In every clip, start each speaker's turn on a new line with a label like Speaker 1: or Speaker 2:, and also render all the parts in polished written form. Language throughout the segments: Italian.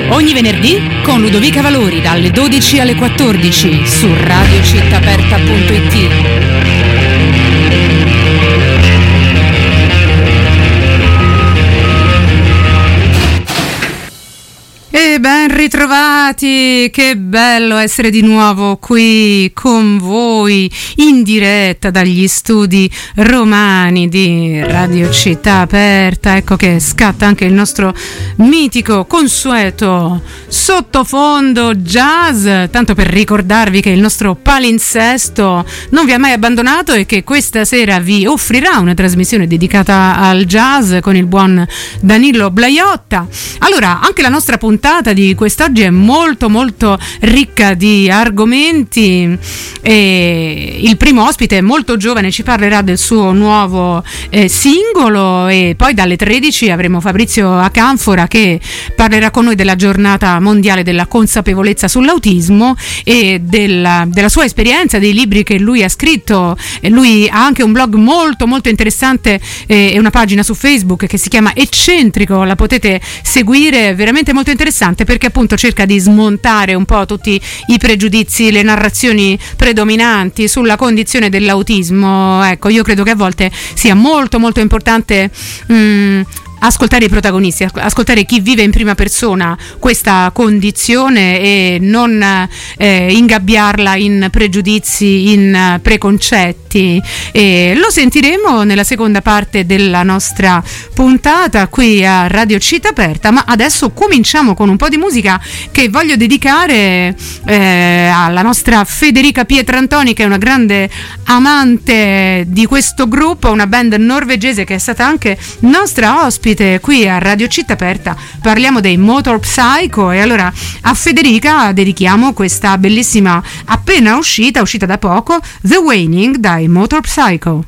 Speaker 1: Ogni venerdì con Ludovica Valori dalle 12 alle 14 su radiocittaaperta.it. E ben ritrovati, che bello essere di nuovo qui con voi in diretta dagli studi romani di Radio Città Aperta. Ecco che scatta anche il nostro mitico consueto sottofondo jazz, tanto per ricordarvi che il nostro palinsesto non vi ha mai abbandonato e che questa sera vi offrirà una trasmissione dedicata al jazz con il buon Danilo Blaiotta. Allora, anche la nostra puntata di quest'oggi è molto molto ricca di argomenti e il primo ospite è molto giovane, ci parlerà del suo nuovo singolo, e poi dalle 13 avremo Fabrizio Acanfora che parlerà con noi della giornata mondiale della consapevolezza sull'autismo e della sua esperienza, dei libri che lui ha scritto. Lui ha anche un blog molto molto interessante e una pagina su Facebook che si chiama Eccentrico, la potete seguire, veramente molto interessante perché appunto cerca di smontare un po' tutti i pregiudizi, le narrazioni predominanti sulla condizione dell'autismo. Ecco, io credo che a volte sia molto molto importante ascoltare i protagonisti, ascoltare chi vive in prima persona questa condizione e non ingabbiarla in pregiudizi, in preconcetti. E lo sentiremo nella seconda parte della nostra puntata qui a Radio Città Aperta, ma adesso cominciamo con un po' di musica che voglio dedicare alla nostra Federica Pietrantoni, che è una grande amante di questo gruppo, una band norvegese che è stata anche nostra ospite qui a Radio Città Aperta. Parliamo dei Motor Psycho e allora a Federica dedichiamo questa bellissima appena uscita da poco, The Waning dai Motor Psycho.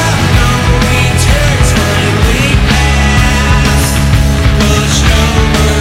Speaker 2: Over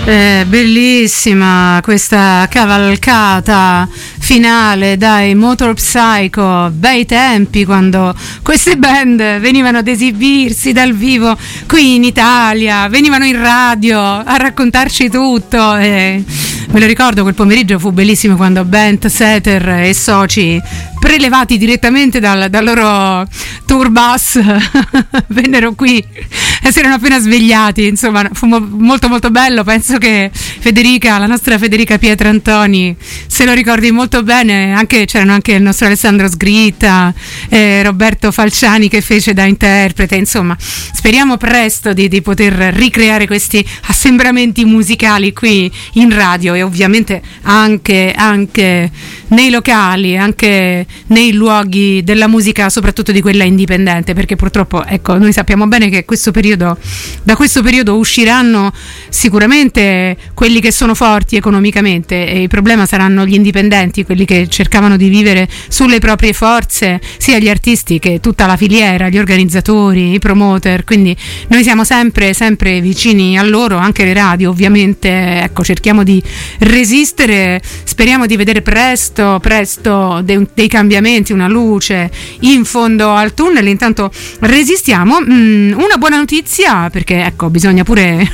Speaker 1: Bellissima questa cavalcata finale dai Motor Psycho, bei tempi quando queste band venivano ad esibirsi dal vivo qui in Italia, venivano in radio a raccontarci tutto e me lo ricordo, quel pomeriggio fu bellissimo quando Bent, Seter e soci, prelevati direttamente dal loro tour bus vennero qui e si erano appena svegliati, insomma fu molto molto bello. Penso che Federica, la nostra Federica Pietrantoni, se lo ricordi molto bene, c'erano anche il nostro Alessandro Sgritta, Roberto Falciani che fece da interprete, insomma speriamo presto di poter ricreare questi assembramenti musicali qui in radio e ovviamente anche nei locali, anche nei luoghi della musica, soprattutto di quella indipendente, perché purtroppo ecco, noi sappiamo bene che da questo periodo usciranno sicuramente quelli che sono forti economicamente e il problema saranno gli indipendenti, quelli che cercavano di vivere sulle proprie forze, sia gli artisti che tutta la filiera, gli organizzatori, i promoter, quindi noi siamo sempre vicini a loro, anche le radio ovviamente, ecco, cerchiamo di resistere, speriamo di vedere presto dei cambiamenti, una luce in fondo al tunnel. Intanto resistiamo. Una buona notizia, perché ecco, bisogna pure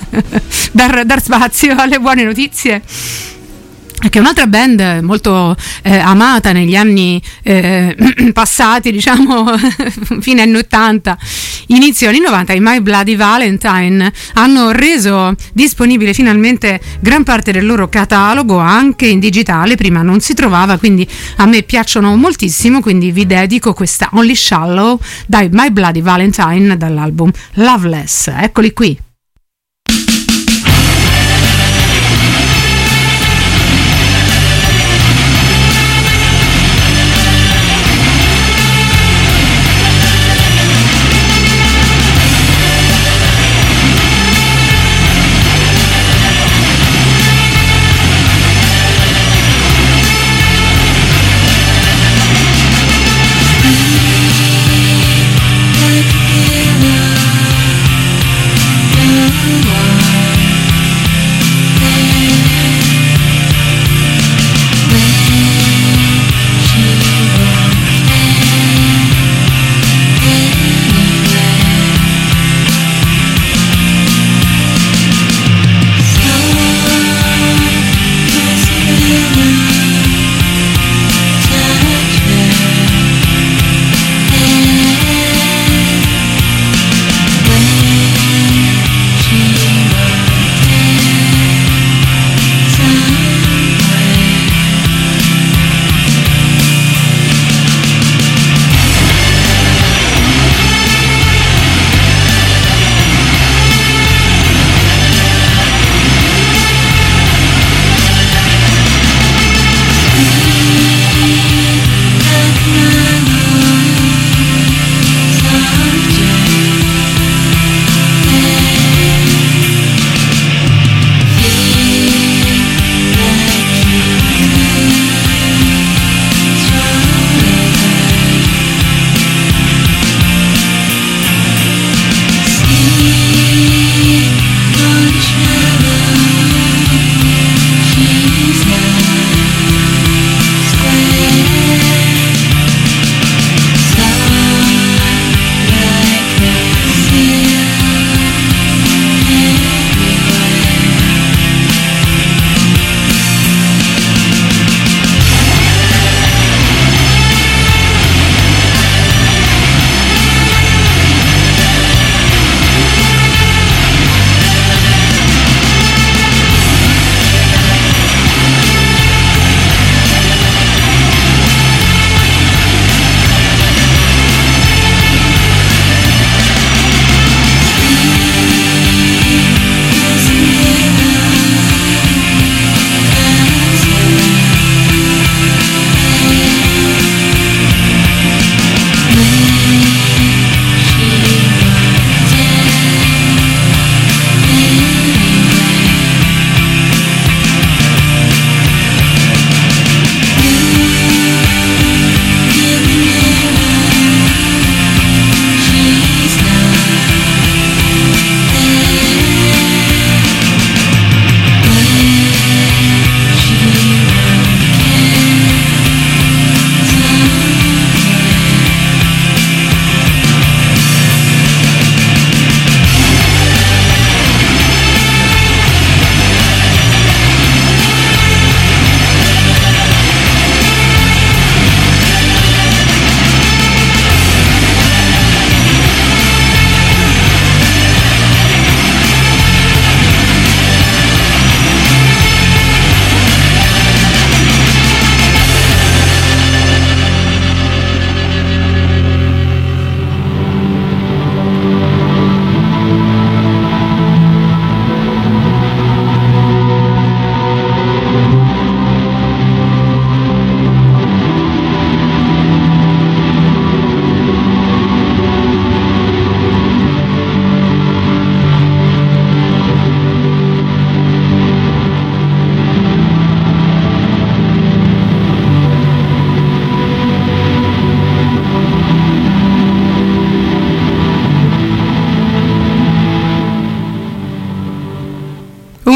Speaker 1: dar spazio alle buone notizie, che è un'altra band molto amata negli anni passati, diciamo fine anni 80, inizio anni 90, i My Bloody Valentine hanno reso disponibile finalmente gran parte del loro catalogo anche in digitale, prima non si trovava, quindi a me piacciono moltissimo, quindi vi dedico questa Only Shallow dai My Bloody Valentine dall'album Loveless. Eccoli qui.
Speaker 2: Like a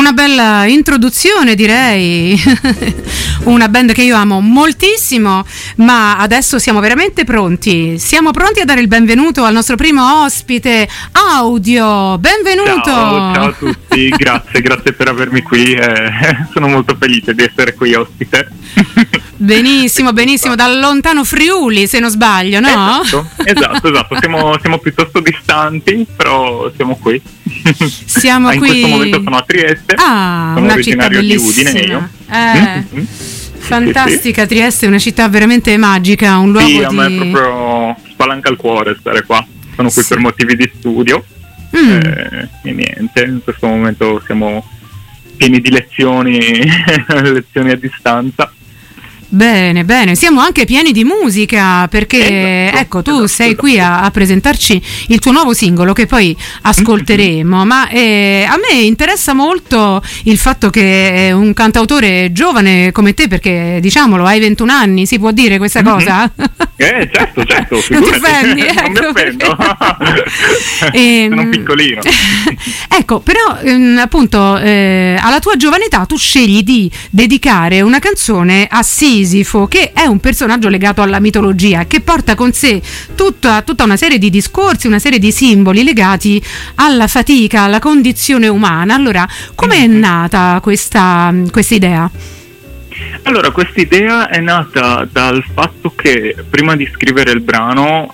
Speaker 1: una bella introduzione, direi. Una band che io amo moltissimo, ma adesso siamo veramente pronti. Siamo pronti a dare il benvenuto al nostro primo ospite audio. Benvenuto!
Speaker 2: Ciao a tutti, grazie per avermi qui. Sono molto felice di essere qui ospite.
Speaker 1: Benissimo, dal lontano Friuli, se non sbaglio, no?
Speaker 2: Esatto. Siamo piuttosto distanti, però siamo qui.
Speaker 1: Siamo qui.
Speaker 2: In questo momento sono a Trieste.
Speaker 1: Sono una città bellissima.
Speaker 2: Di Udine, io.
Speaker 1: Fantastica, sì. Trieste è una città veramente magica, un luogo
Speaker 2: a me proprio spalanca il cuore stare qua. Sono qui per motivi di studio. E niente, in questo momento siamo pieni di lezioni a distanza.
Speaker 1: Bene, siamo anche pieni di musica perché tu sei qui a presentarci il tuo nuovo singolo che poi ascolteremo, ma a me interessa molto il fatto che un cantautore giovane come te, perché diciamolo, hai 21 anni, si può dire questa cosa?
Speaker 2: Certo,
Speaker 1: non ti offendi,
Speaker 2: non mi offendo. Sono piccolino.
Speaker 1: Ecco, però appunto alla tua giovane età tu scegli di dedicare una canzone a Sisifo, che è un personaggio legato alla mitologia, che porta con sé tutta una serie di discorsi, una serie di simboli legati alla fatica, alla condizione umana. Allora, come è nata questa idea?
Speaker 2: Allora, questa idea è nata dal fatto che prima di scrivere il brano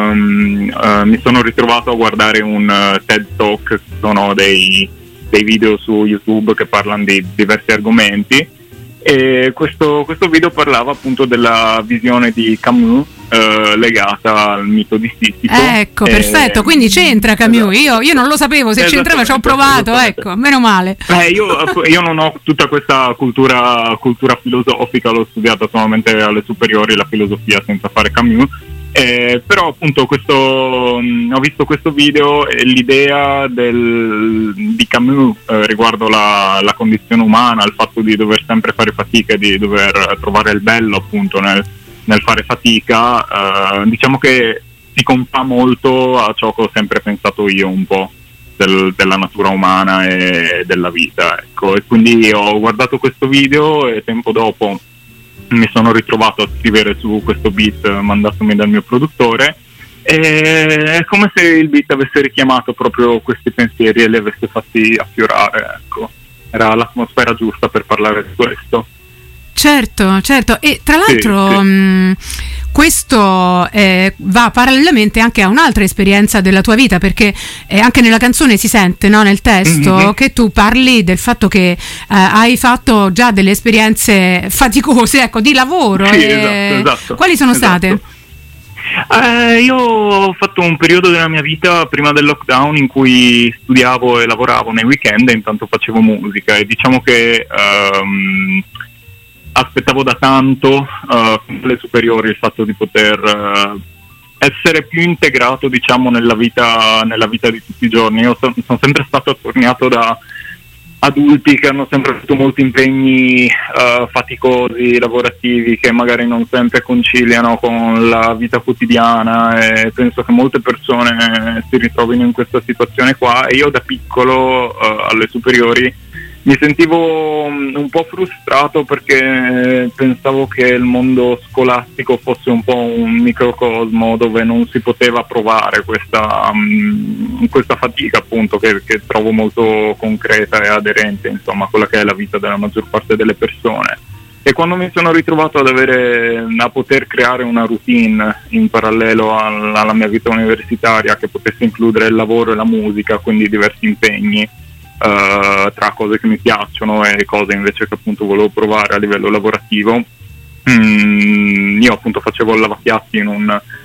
Speaker 2: mi sono ritrovato a guardare un TED Talk, che sono dei video su YouTube che parlano di diversi argomenti, e questo video parlava appunto della visione di Camus legata al mito di Sisifo.
Speaker 1: Ecco, perfetto, quindi c'entra Camus. Io non lo sapevo se c'entrava, ci ho provato, ecco, meno male.
Speaker 2: Io non ho tutta questa cultura filosofica, l'ho studiata solamente alle superiori, la filosofia, senza fare Camus. Però appunto ho visto questo video e l'idea di Camus riguardo la condizione umana, il fatto di dover sempre fare fatica, di dover trovare il bello appunto nel fare fatica, diciamo che si confà molto a ciò che ho sempre pensato io un po' della natura umana e della vita, ecco. E quindi ho guardato questo video e tempo dopo mi sono ritrovato a scrivere su questo beat mandatomi dal mio produttore, e è come se il beat avesse richiamato proprio questi pensieri e li avesse fatti affiorare, ecco. Era l'atmosfera giusta per parlare di questo.
Speaker 1: Certo, e tra l'altro sì. Questo va parallelamente anche a un'altra esperienza della tua vita, perché anche nella canzone si sente, no, nel testo, che tu parli del fatto che hai fatto già delle esperienze faticose, ecco, di lavoro.
Speaker 2: Sì, esatto.
Speaker 1: Quali sono state?
Speaker 2: Io ho fatto un periodo della mia vita prima del lockdown in cui studiavo e lavoravo nei weekend e intanto facevo musica, e diciamo che aspettavo da tanto le superiori il fatto di poter essere più integrato, diciamo, nella vita di tutti i giorni. Io sono sempre stato attorniato da adulti che hanno sempre avuto molti impegni faticosi, lavorativi, che magari non sempre conciliano con la vita quotidiana, e penso che molte persone si ritrovino in questa situazione qua. E io da piccolo alle superiori mi sentivo un po' frustrato perché pensavo che il mondo scolastico fosse un po' un microcosmo dove non si poteva provare questa fatica, appunto, che trovo molto concreta e aderente, insomma, a quella che è la vita della maggior parte delle persone. E quando mi sono ritrovato a poter creare una routine in parallelo alla mia vita universitaria che potesse includere il lavoro e la musica, quindi diversi impegni, tra cose che mi piacciono e cose invece che appunto volevo provare a livello lavorativo, io appunto facevo il lavapiatti in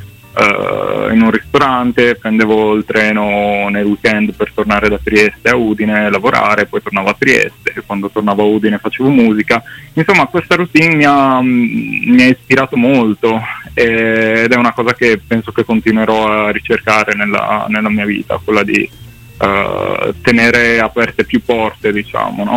Speaker 2: un ristorante, prendevo il treno nel weekend per tornare da Trieste a Udine a lavorare, poi tornavo a Trieste, e quando tornavo a Udine facevo musica. Insomma, questa routine mi ha ispirato molto, ed è una cosa che penso che continuerò a ricercare nella mia vita, quella di tenere aperte più porte, diciamo, no?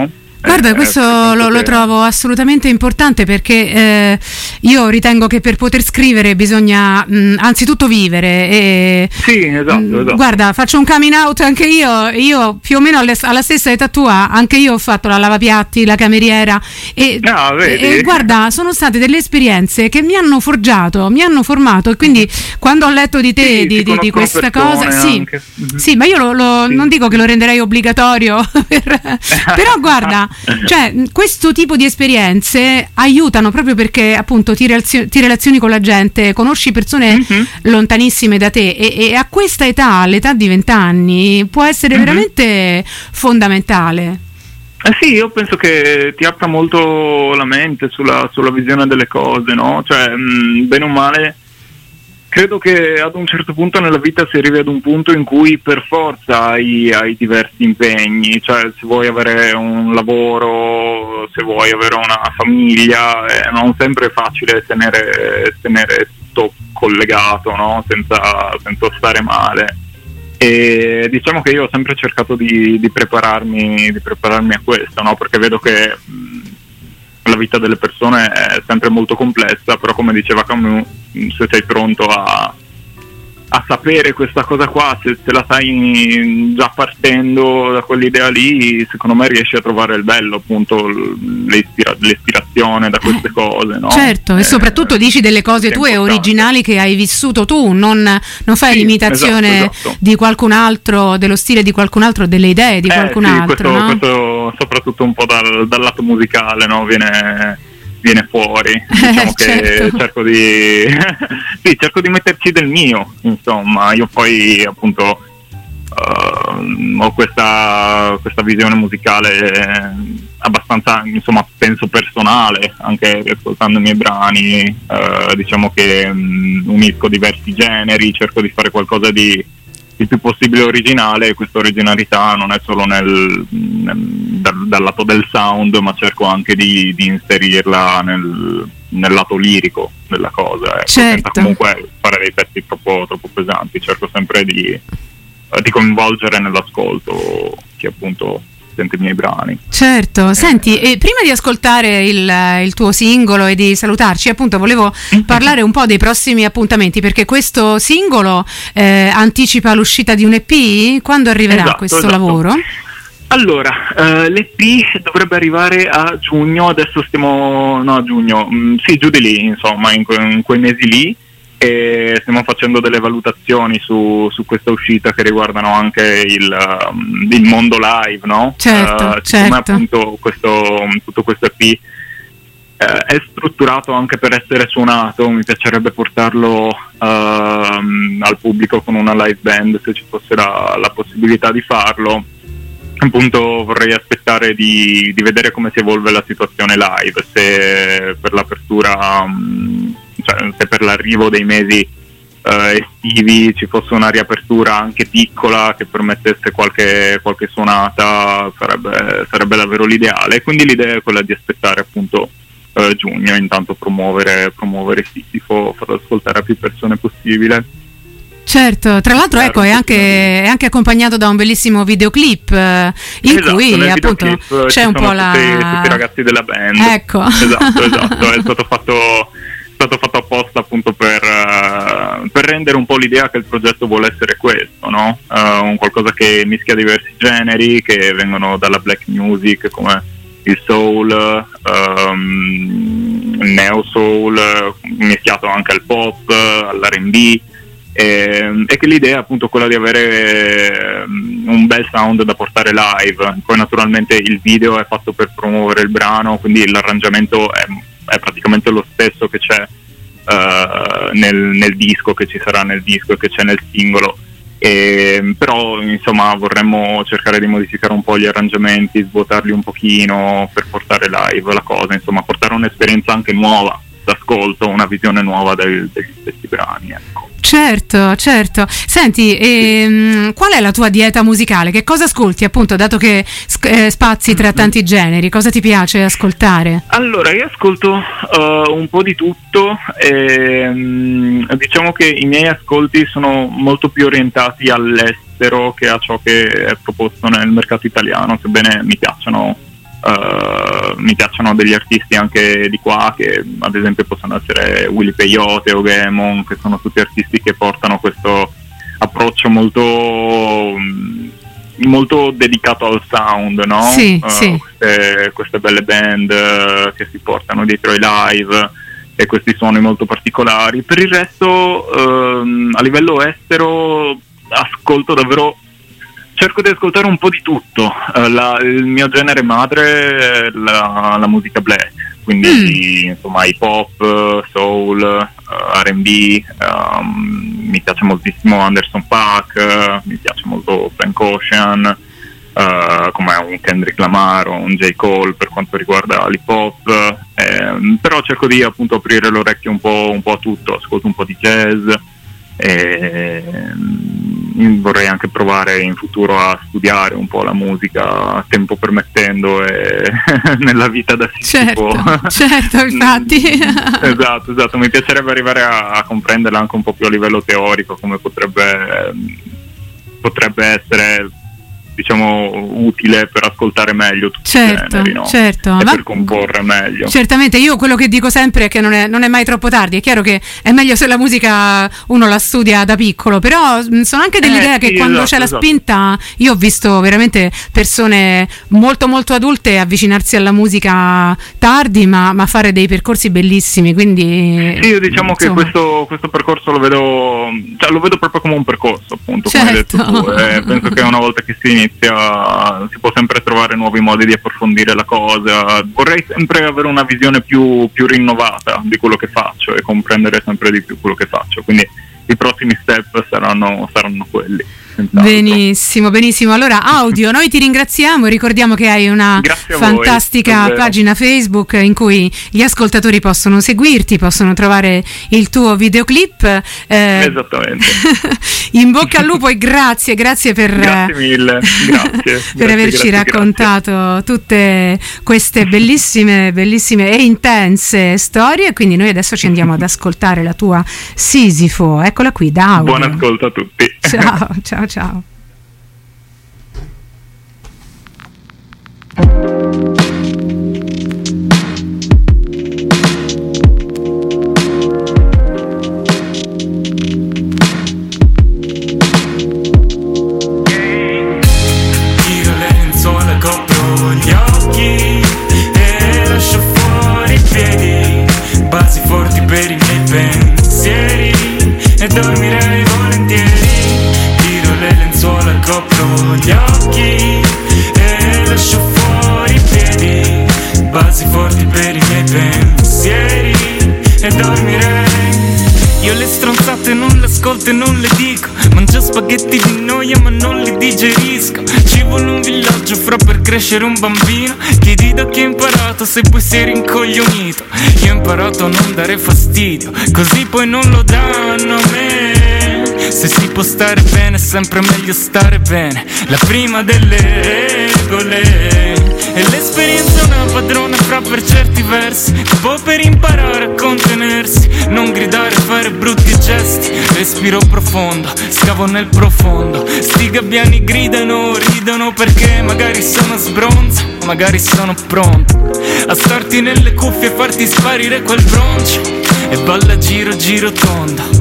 Speaker 1: Guarda, questo lo trovo assolutamente importante, perché io ritengo che per poter scrivere bisogna anzitutto vivere.
Speaker 2: Sì, esatto.
Speaker 1: Guarda, faccio un coming out anche io più o meno alla stessa età tua, anche io ho fatto la lavapiatti, la cameriera e guarda, sono state delle esperienze che mi hanno forgiato, mi hanno formato, e quindi quando ho letto di te, di questa cosa, sì, ma io non dico che lo renderei obbligatorio, però guarda, cioè questo tipo di esperienze aiutano proprio perché appunto ti relazioni con la gente, conosci persone lontanissime da te, e a questa età, all'età di 20 anni, può essere veramente fondamentale.
Speaker 2: Sì, io penso che ti apra molto la mente sulla visione delle cose, no? Cioè, bene o male, credo che ad un certo punto nella vita si arrivi ad un punto in cui per forza hai diversi impegni, cioè se vuoi avere un lavoro, se vuoi avere una famiglia, non sempre è facile tenere tutto collegato, no? Senza stare male. E diciamo che io ho sempre cercato di prepararmi a questo, no? Perché vedo che la vita delle persone è sempre molto complessa, però come diceva Camus, se sei pronto a sapere questa cosa qua, se la sai già partendo da quell'idea lì, secondo me riesci a trovare il bello, appunto l'ispirazione da queste cose, no?
Speaker 1: Certo, e soprattutto dici delle cose tue originali che hai vissuto tu, non fai l'imitazione di qualcun altro, dello stile di qualcun altro, delle idee di qualcun altro, no?
Speaker 2: Questo soprattutto un po' dal lato musicale, no? Viene fuori, diciamo che cerco di metterci del mio, insomma. Io poi appunto ho questa visione musicale abbastanza, insomma, penso personale, anche ascoltando i miei brani, diciamo che unisco diversi generi, cerco di fare qualcosa di il più possibile originale, e questa originalità non è solo dal lato del sound, ma cerco anche di inserirla nel lato lirico della cosa, senza comunque fare dei pezzi troppo pesanti. Cerco sempre di coinvolgere nell'ascolto chi appunto sente i miei brani.
Speaker 1: Certo, senti, e prima di ascoltare il tuo singolo e di salutarci, appunto volevo parlare un po' dei prossimi appuntamenti, perché questo singolo anticipa l'uscita di un EP. Quando arriverà questo lavoro?
Speaker 2: Allora, l'EP dovrebbe arrivare a giugno, adesso giù di lì, insomma, in quei mesi lì. E stiamo facendo delle valutazioni su questa uscita che riguardano anche il mondo live, no?
Speaker 1: Certo.
Speaker 2: Appunto tutto questo EP è strutturato anche per essere suonato, mi piacerebbe portarlo al pubblico con una live band, se ci fosse la possibilità di farlo. Appunto vorrei aspettare di vedere come si evolve la situazione live, se per l'apertura, cioè se per l'arrivo dei mesi estivi ci fosse una riapertura anche piccola che permettesse qualche suonata, sarebbe davvero l'ideale. Quindi l'idea è quella di aspettare appunto giugno, intanto promuovere Sisifo, farlo ascoltare a più persone possibile.
Speaker 1: Certo, tra l'altro ecco, è anche accompagnato da un bellissimo videoclip in cui appunto c'è un po' tutti
Speaker 2: i ragazzi della band.
Speaker 1: Ecco.
Speaker 2: Esatto, è stato fatto apposta appunto per rendere un po' l'idea che il progetto vuole essere questo, no? Un qualcosa che mischia diversi generi che vengono dalla black music, come il soul, il neo soul, mischiato anche al pop, all'R&B. E che l'idea è appunto quella di avere un bel sound da portare live. Poi naturalmente il video è fatto per promuovere il brano, quindi l'arrangiamento è praticamente lo stesso che c'è nel disco, che ci sarà nel disco e che c'è nel singolo, però insomma vorremmo cercare di modificare un po' gli arrangiamenti, svuotarli un pochino per portare live la cosa, insomma portare un'esperienza anche nuova d'ascolto, una visione nuova degli stessi brani, ecco.
Speaker 1: Certo. Senti, qual è la tua dieta musicale? Che cosa ascolti, appunto, dato che spazi tra tanti generi? Cosa ti piace ascoltare?
Speaker 2: Allora, io ascolto un po' di tutto. Diciamo che i miei ascolti sono molto più orientati all'estero che a ciò che è proposto nel mercato italiano, sebbene mi piacciono Mi piacciono degli artisti anche di qua, che ad esempio possono essere Willy Peyote o Gaemon, che sono tutti artisti che portano questo approccio molto dedicato al sound, no?
Speaker 1: Sì, sì.
Speaker 2: Queste belle band che si portano dietro ai live e questi suoni molto particolari. Per il resto, a livello estero, cerco di ascoltare un po' di tutto. Il mio genere madre è la musica black, quindi insomma hip hop, soul, R&B, mi piace moltissimo Anderson .Paak, mi piace molto Frank Ocean, come un Kendrick Lamar o un J. Cole per quanto riguarda l'hip hop, però cerco di appunto aprire l'orecchio un po' a tutto, ascolto un po' di jazz. Vorrei anche provare in futuro a studiare un po' la musica, tempo permettendo, e nella vita da
Speaker 1: Sisifo. Certo, infatti.
Speaker 2: Esatto, mi piacerebbe arrivare a comprenderla anche un po' più a livello teorico, come potrebbe essere, diciamo, utile per ascoltare meglio tutti i generi, no?
Speaker 1: Certo.
Speaker 2: E per comporre meglio.
Speaker 1: Certamente, io quello che dico sempre è che non è mai troppo tardi. È chiaro che è meglio se la musica uno la studia da piccolo, però sono anche dell'idea che quando c'è la spinta, io ho visto veramente persone molto molto adulte avvicinarsi alla musica tardi, ma fare dei percorsi bellissimi, quindi
Speaker 2: sì, io diciamo che questo percorso lo vedo proprio come un percorso, appunto, come hai detto tu. Penso che una volta che si può sempre trovare nuovi modi di approfondire la cosa. Vorrei sempre avere una visione più rinnovata di quello che faccio e comprendere sempre di più quello che faccio, quindi i prossimi step saranno quelli.
Speaker 1: Benissimo. Allora, Audio, noi ti ringraziamo e ricordiamo che hai una fantastica pagina Facebook in cui gli ascoltatori possono seguirti, possono trovare il tuo videoclip.
Speaker 2: Esattamente.
Speaker 1: In bocca al lupo e grazie per
Speaker 2: grazie mille,
Speaker 1: per averci raccontato tutte queste bellissime e intense storie. Quindi noi adesso ci andiamo ad ascoltare la tua Sisifo, eccola qui da Audio.
Speaker 2: Buon ascolto a tutti.
Speaker 1: Ciao.
Speaker 3: Tiro le lenzuola, copro gli occhi e lascio fuori i piedi, basi forti per i miei pensieri e dormirei volentieri. Le lenzuola, copro gli occhi e lascio fuori i piedi, basi forti per i miei pensieri e dormirei. Io le stronzate non le ascolto e non le dico, mangio spaghetti di noia ma non li digerisco. Ci vuole un villaggio fra per crescere un bambino. Chiedi da chi hai imparato se poi sei rincoglionito. Io ho imparato a non dare fastidio, così poi non lo danno a me. Se si può stare bene è sempre meglio stare bene, la prima delle regole. E l'esperienza è una padrona fra per certi versi, dopo per imparare a contenersi, non gridare, fare brutti gesti. Respiro profondo, scavo nel profondo. Sti gabbiani gridano, ridono perché magari sono sbronzo, magari sono pronto a starti nelle cuffie e farti sparire quel broncio. E balla giro tondo.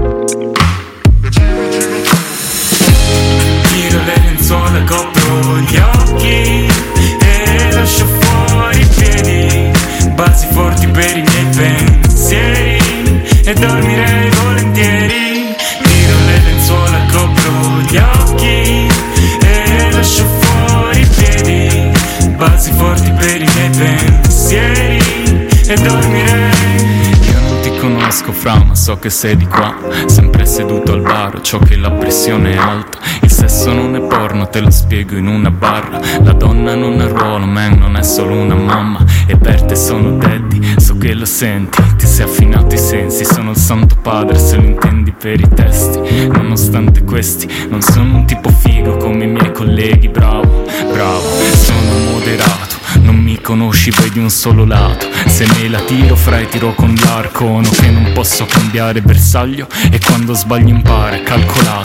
Speaker 3: Tiro le lenzuola, copro gli occhi e lascio fuori i piedi, basi forti per i miei pensieri e dormirei volentieri. Tiro le lenzuola, copro gli occhi e lascio fuori i piedi, basi forti per i miei pensieri e dormirei. Conosco fra, ma so che sei di qua, sempre seduto al bar, ciò che la pressione è alta. Il sesso non è porno, te lo spiego in una barra. La donna non ha ruolo, man, non è solo una mamma. E per te sono daddy, so che lo senti. Ti sei affinato i sensi, sono il santo padre se lo intendi per i testi. Nonostante questi, non sono un tipo figo come i miei colleghi. Bravo, sono moderato. Non mi conosci, vedi un solo lato. Se me la tiro, tiro con l'arco. No, che non posso cambiare bersaglio, e quando sbaglio impara, calcolato.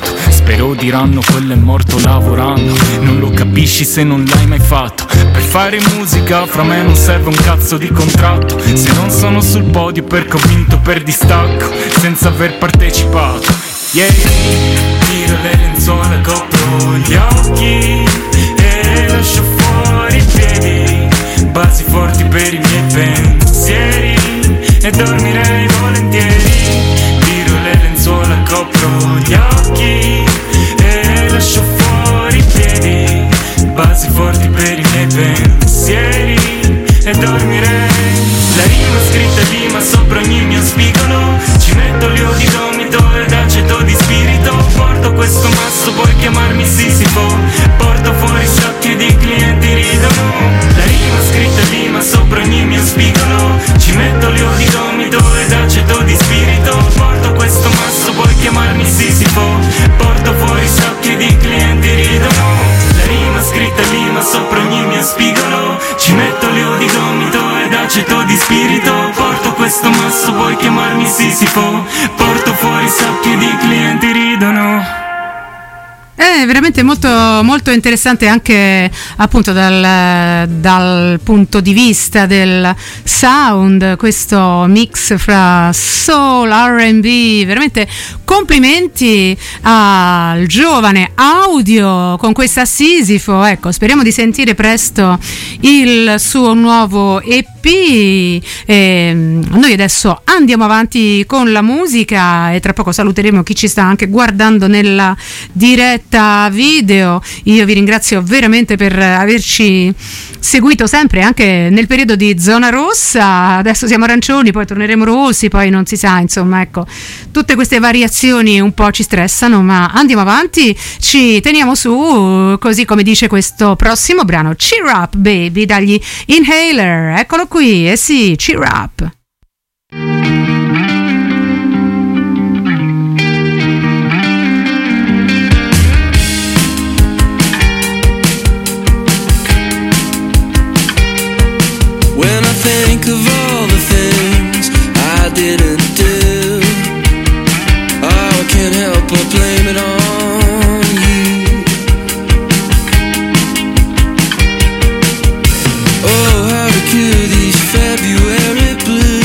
Speaker 3: però diranno quello è morto lavorando. Non lo capisci se non l'hai mai fatto. Per fare musica fra me non serve un cazzo di contratto, se non sono sul podio perché ho vinto per distacco senza aver partecipato. Yeah, tiro le lenzuola, copro gli occhi e lascio fuori i piedi, basi forti per i miei pensieri e dormirei volentieri. Tiro le lenzuola, copro gli occhi e lascio fuori i piedi, basi forti per i miei pensieri e dormirei. La rima scritta rima sopra ogni mio spigolo, ci metto l'io di gomito ed aceto di spirito. Porto questo masso, puoi chiamarmi Sisifo, porto fuori sciocchi ed i clienti ridono. La rima scritta rima sopra ogni mio spigolo, ci metto l'io di gomito ed aceto di spirito. Porto questo masso, puoi chiamarmi Sisifo, porto fuori sciocchi ed i clienti ridono. La rima scritta rima sopra ogni mio spigolo, ci metto l'io di gomito ed aceto di spirito. Porto questo masso, puoi chiamarmi Sisifo, porto fuori sacchi di clienti ridono.
Speaker 1: È veramente molto, molto interessante anche appunto dal punto di vista del sound, questo mix fra soul, R&B. Veramente complimenti al giovane Audio con questa Sisifo. Ecco, speriamo di sentire presto il suo nuovo EP. Noi adesso andiamo avanti con la musica e tra poco saluteremo chi ci sta anche guardando nella diretta video. Io vi ringrazio veramente per averci seguito sempre anche nel periodo di zona rossa. Adesso siamo arancioni, poi torneremo rossi, poi non si sa, insomma, ecco, tutte queste variazioni un po' ci stressano, ma andiamo avanti, ci teniamo su, così come dice questo prossimo brano, Cheer Up Baby dagli Inhaler. Eccolo qui, eh sì, Cheer Up.
Speaker 4: When I think of all the things I didn't do, oh, I can't help but blame it on you. Oh, how to cure these February blues.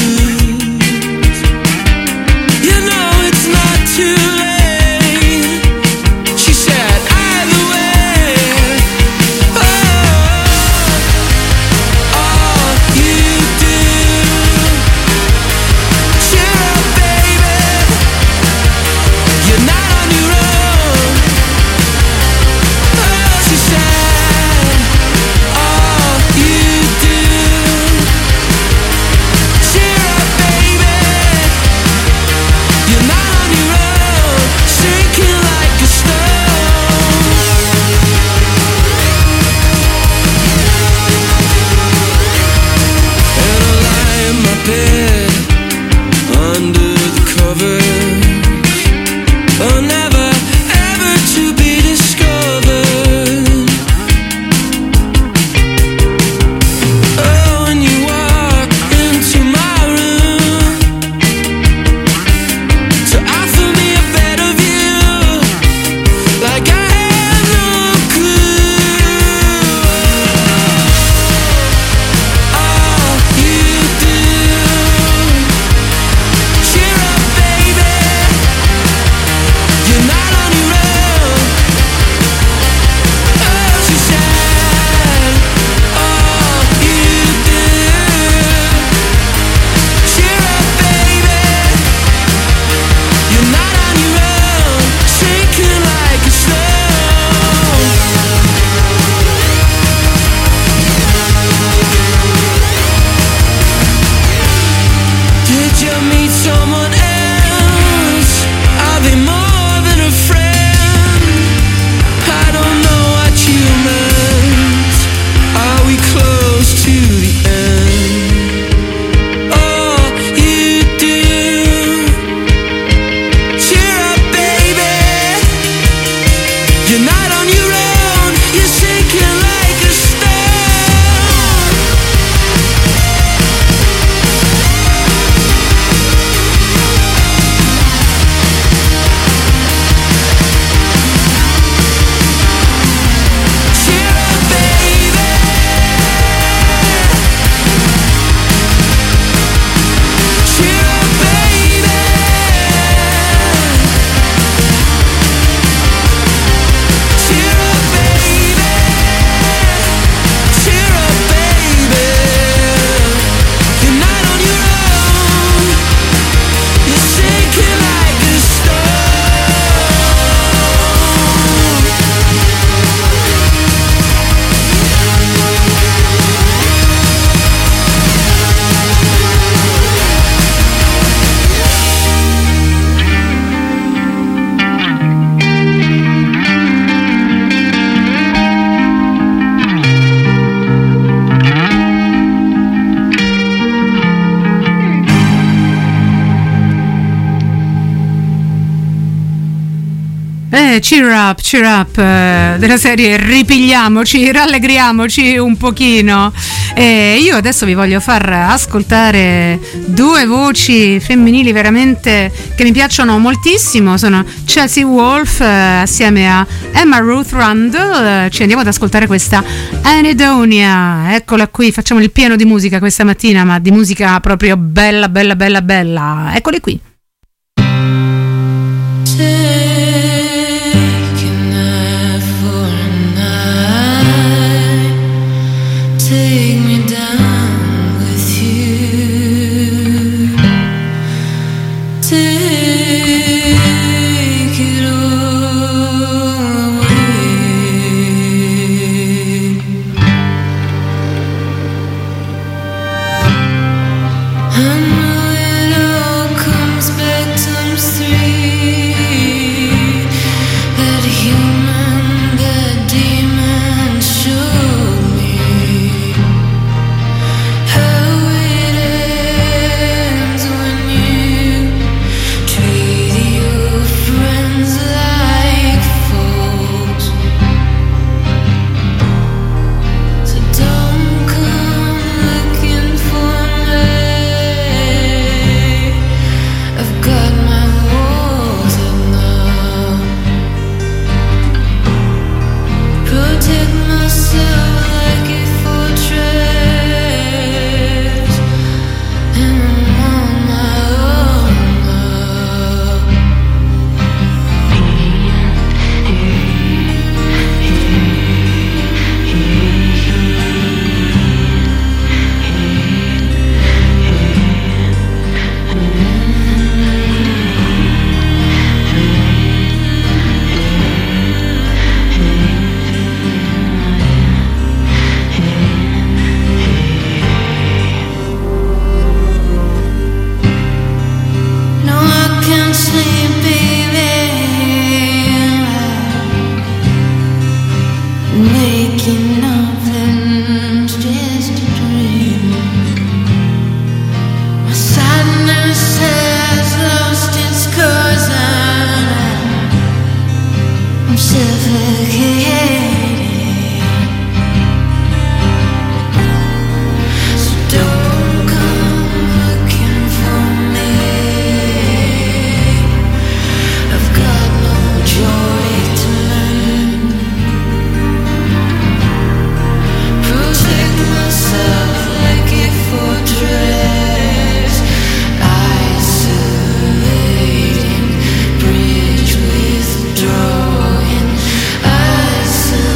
Speaker 1: cheer up della serie ripigliamoci, rallegriamoci un pochino. E io adesso vi voglio far ascoltare due voci femminili veramente che mi piacciono moltissimo, sono Chelsea Wolfe assieme a Emma Ruth Rundle. Ci andiamo ad ascoltare questa Anedonia, eccola qui, facciamo il pieno di musica questa mattina, ma di musica proprio bella bella bella bella, eccoli qui.
Speaker 5: Take me down with you. Take it all away. I know it all comes back times three. That human, that demon showed me. Isolating, bridge withdrawing, isolating.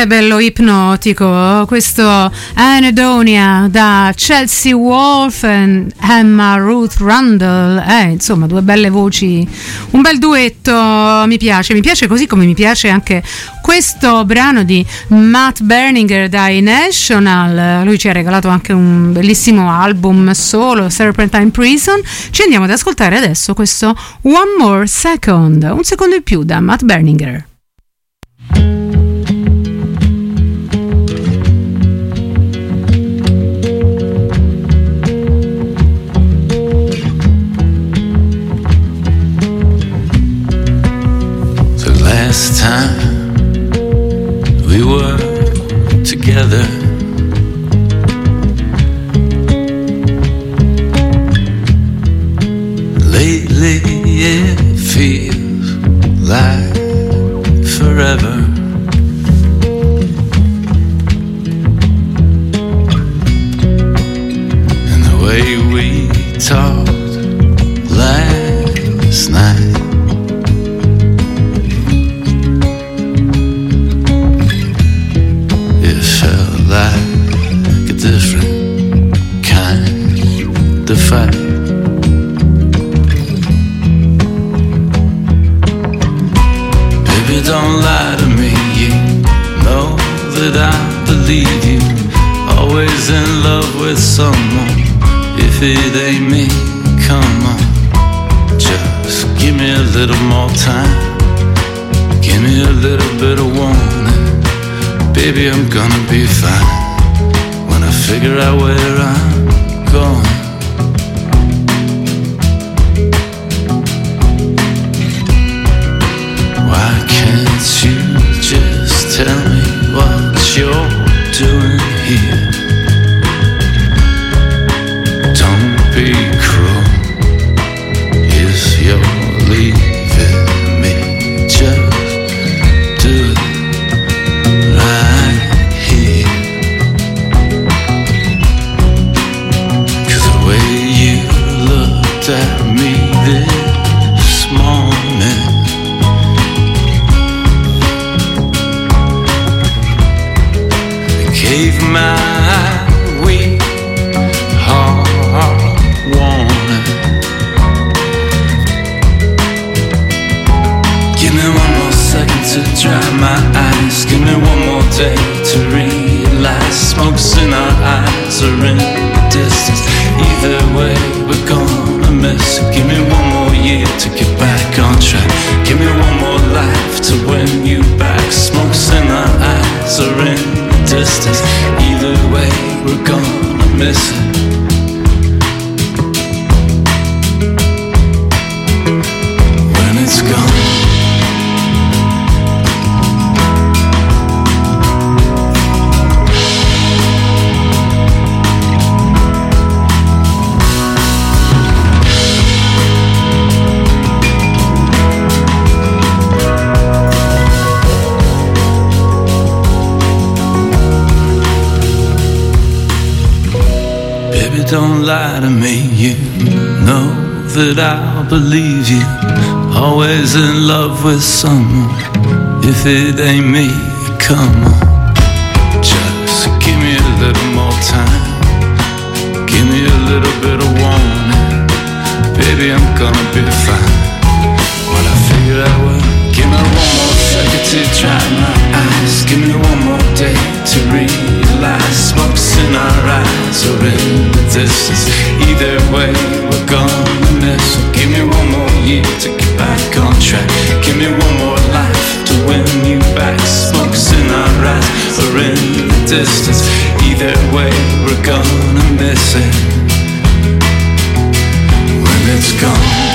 Speaker 1: Che bello ipnotico questo Anedonia da Chelsea Wolfe e Emma Ruth Rundle, insomma due belle voci, un bel duetto. Mi piace così come mi piace anche questo brano di Matt Berninger dai National. Lui ci ha regalato anche un bellissimo album solo, Serpentine Prison. Ci andiamo ad ascoltare adesso questo One More Second, un secondo in più da Matt Berninger.
Speaker 6: Last time we were together, lately it feels like forever. And the way we talked last night, like a different kind of fight. Baby, don't lie to me, you know that I believe you. Always in love with someone, if it ain't me, come on. Just give me a little more time, give me a little bit of warning. Baby, I'm gonna be fine when I figure out where I'm going. Why can't you just tell me what you're doing here? Don't be cruel if you're leaving me. Just do it. At me this morning, I gave my weak heart warning. Give me one more second to dry my eyes, give me one more day to realize smokes in our eyes are in the distance. Either way we're gonna miss it. Give me one more year to get back on track. Give me one more life to win you back. Smokes in our eyes are in the distance. Either way we're gonna miss it. When it's gone. Don't lie to me, you know that I'll believe you. Always in love with someone, if it ain't me, come on. Just give me a little more time, give me a little bit of warning. Baby, I'm gonna be fine when I figure out what. Give me one more second to dry my eyes, give me one more day to realize smokes in our eyes or in the distance. Either way we're gonna miss. Give me one more year to get back on track. Give me one more life to win you back. Smokes in our eyes or in the distance. Either way we're gonna miss it when it's gone.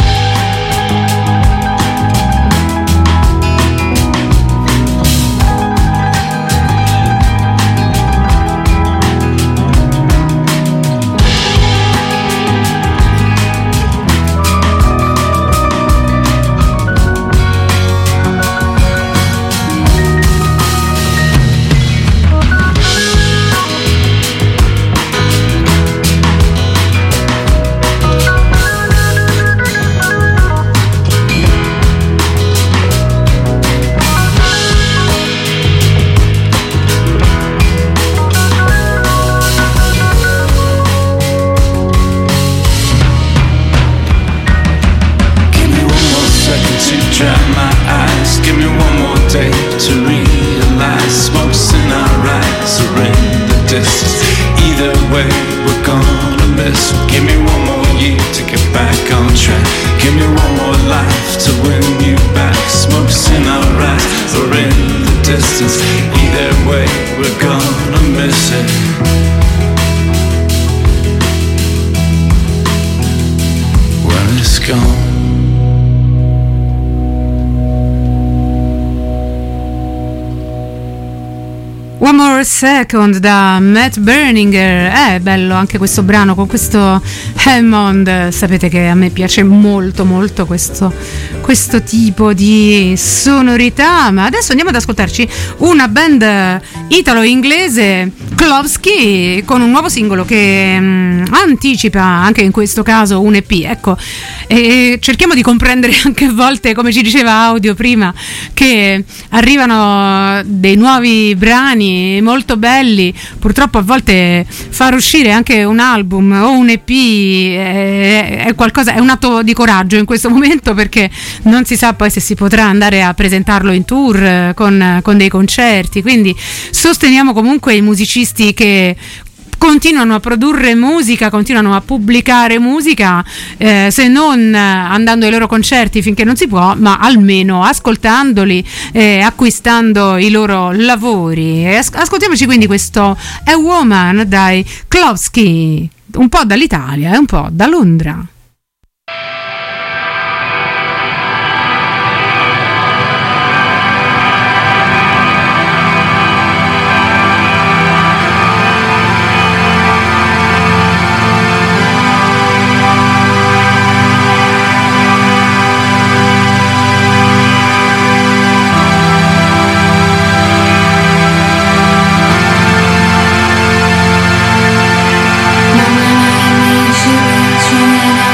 Speaker 6: we're gonna miss it. When it's gone.
Speaker 1: One More Second da Matt Berninger. È bello anche questo brano con questo Hammond. Sapete che a me piace molto molto questo tipo di sonorità. Ma adesso andiamo ad ascoltarci una band italo-inglese, Klopski, con un nuovo singolo che anticipa anche in questo caso un EP. Ecco, e cerchiamo di comprendere anche a volte, come ci diceva Audio prima, che arrivano dei nuovi brani molto belli. Purtroppo a volte far uscire anche un album o un EP è qualcosa, è un atto di coraggio in questo momento, perché non si sa poi se si potrà andare a presentarlo in tour con dei concerti. Quindi sosteniamo comunque i musicisti che continuano a produrre musica, continuano a pubblicare musica, se non andando ai loro concerti finché non si può, ma almeno ascoltandoli, acquistando i loro lavori. Ascoltiamoci quindi questo A Woman dai Klopski, un po' dall'Italia e un po' da Londra.
Speaker 5: Mama, I need you,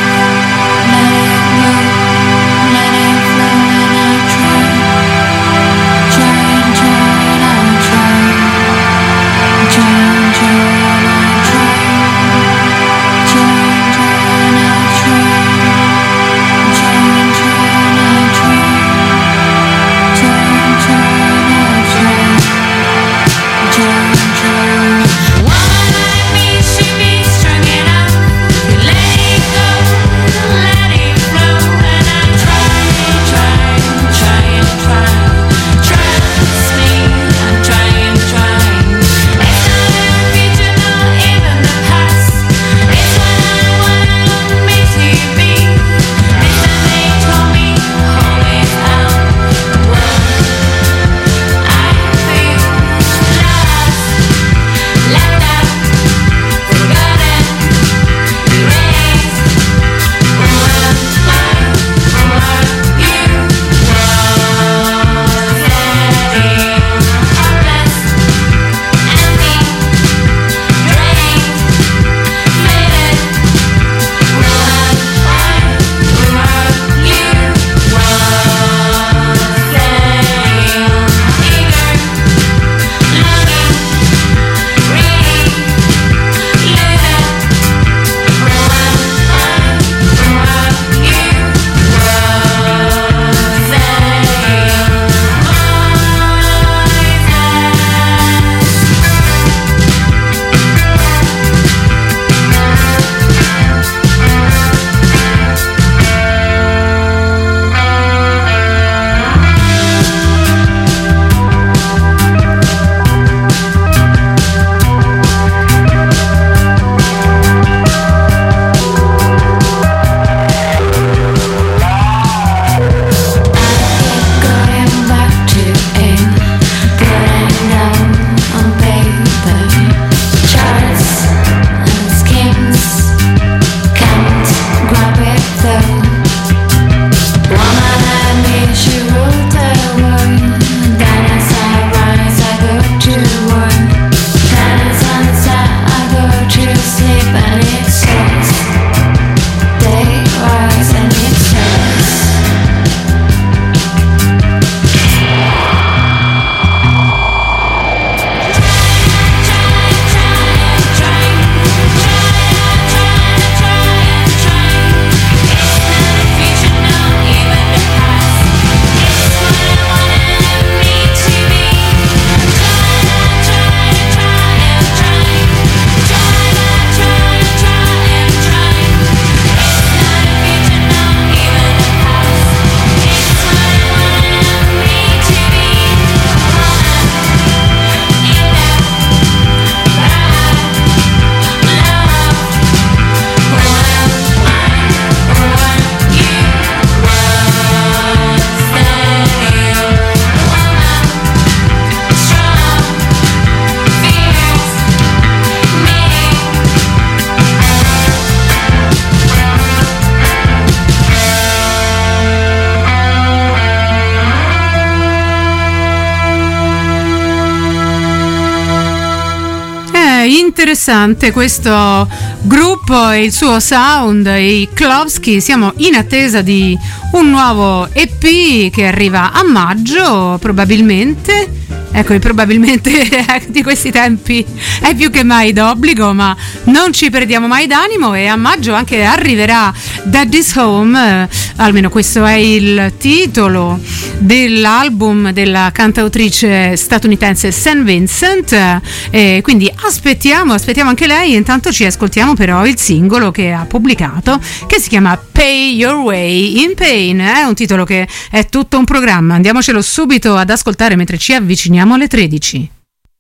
Speaker 1: interessante questo gruppo e il suo sound, i Klopski. Siamo in attesa di un nuovo EP che arriva a maggio, probabilmente. Ecco, il probabilmente di questi tempi è più che mai d'obbligo, ma non ci perdiamo mai d'animo, e a maggio anche arriverà Daddy's Home, almeno questo è il titolo dell'album della cantautrice statunitense St. Vincent, e quindi aspettiamo anche lei. Intanto ci ascoltiamo però il singolo che ha pubblicato, che si chiama Pay Your Way in Pain. È un titolo che è tutto un programma, andiamocelo subito ad ascoltare mentre ci avviciniamo alle 13.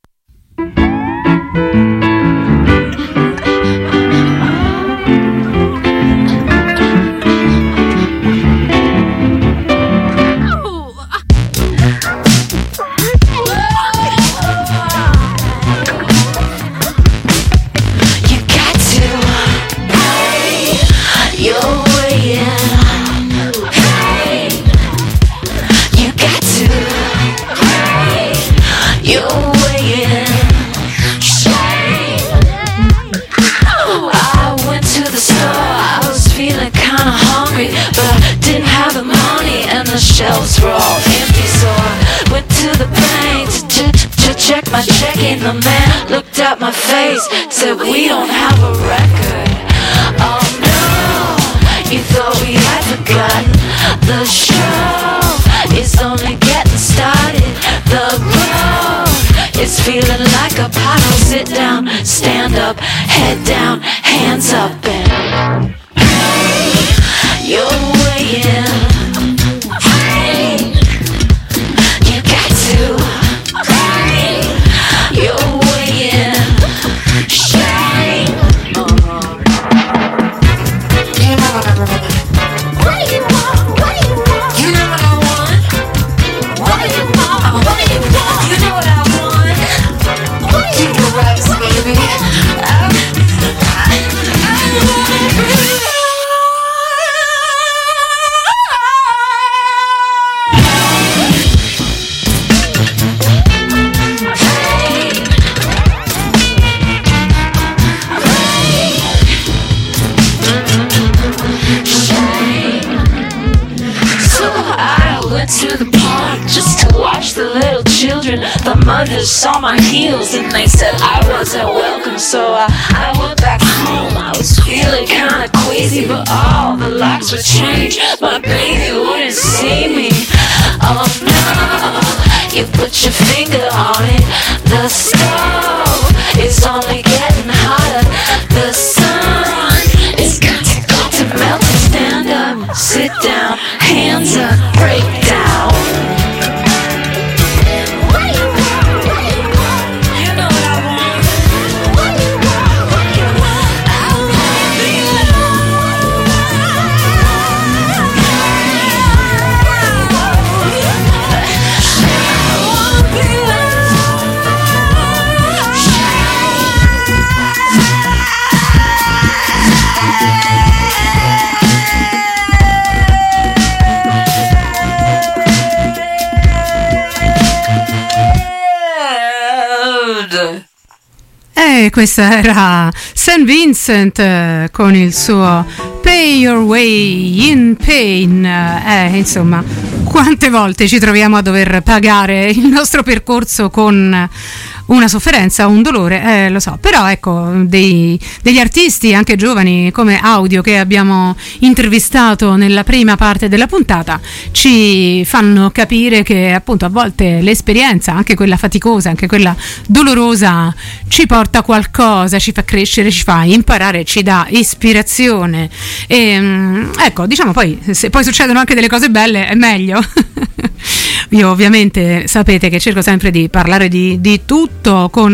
Speaker 5: Shelves were all empty, so I went to the bank to check my checking. The man looked at my face, said we don't have a record. Oh no, you thought we had forgotten. The show is only getting started. The road is feeling like a pothole. Sit down, stand up, head down, hands up, and pay your way in. The mothers saw my heels and they said I wasn't welcome, so I went back home. I was feeling kinda queasy, but all the locks were changed. My baby wouldn't see me. Oh no, you put your finger on it. The stove is only getting hotter. The sun is got to melt. Stand up, sit down, hands up, break down.
Speaker 1: Questa era St. Vincent con il suo Pay Your Way in Pain. Insomma, quante volte ci troviamo a dover pagare il nostro percorso con una sofferenza, un dolore, lo so, però ecco, degli artisti anche giovani come Audio, che abbiamo intervistato nella prima parte della puntata, ci fanno capire che appunto a volte l'esperienza, anche quella faticosa, anche quella dolorosa, ci porta a qualcosa, ci fa crescere, ci fa imparare, ci dà ispirazione, e ecco, diciamo, poi se poi succedono anche delle cose belle è meglio. Io ovviamente sapete che cerco sempre di parlare di tutto con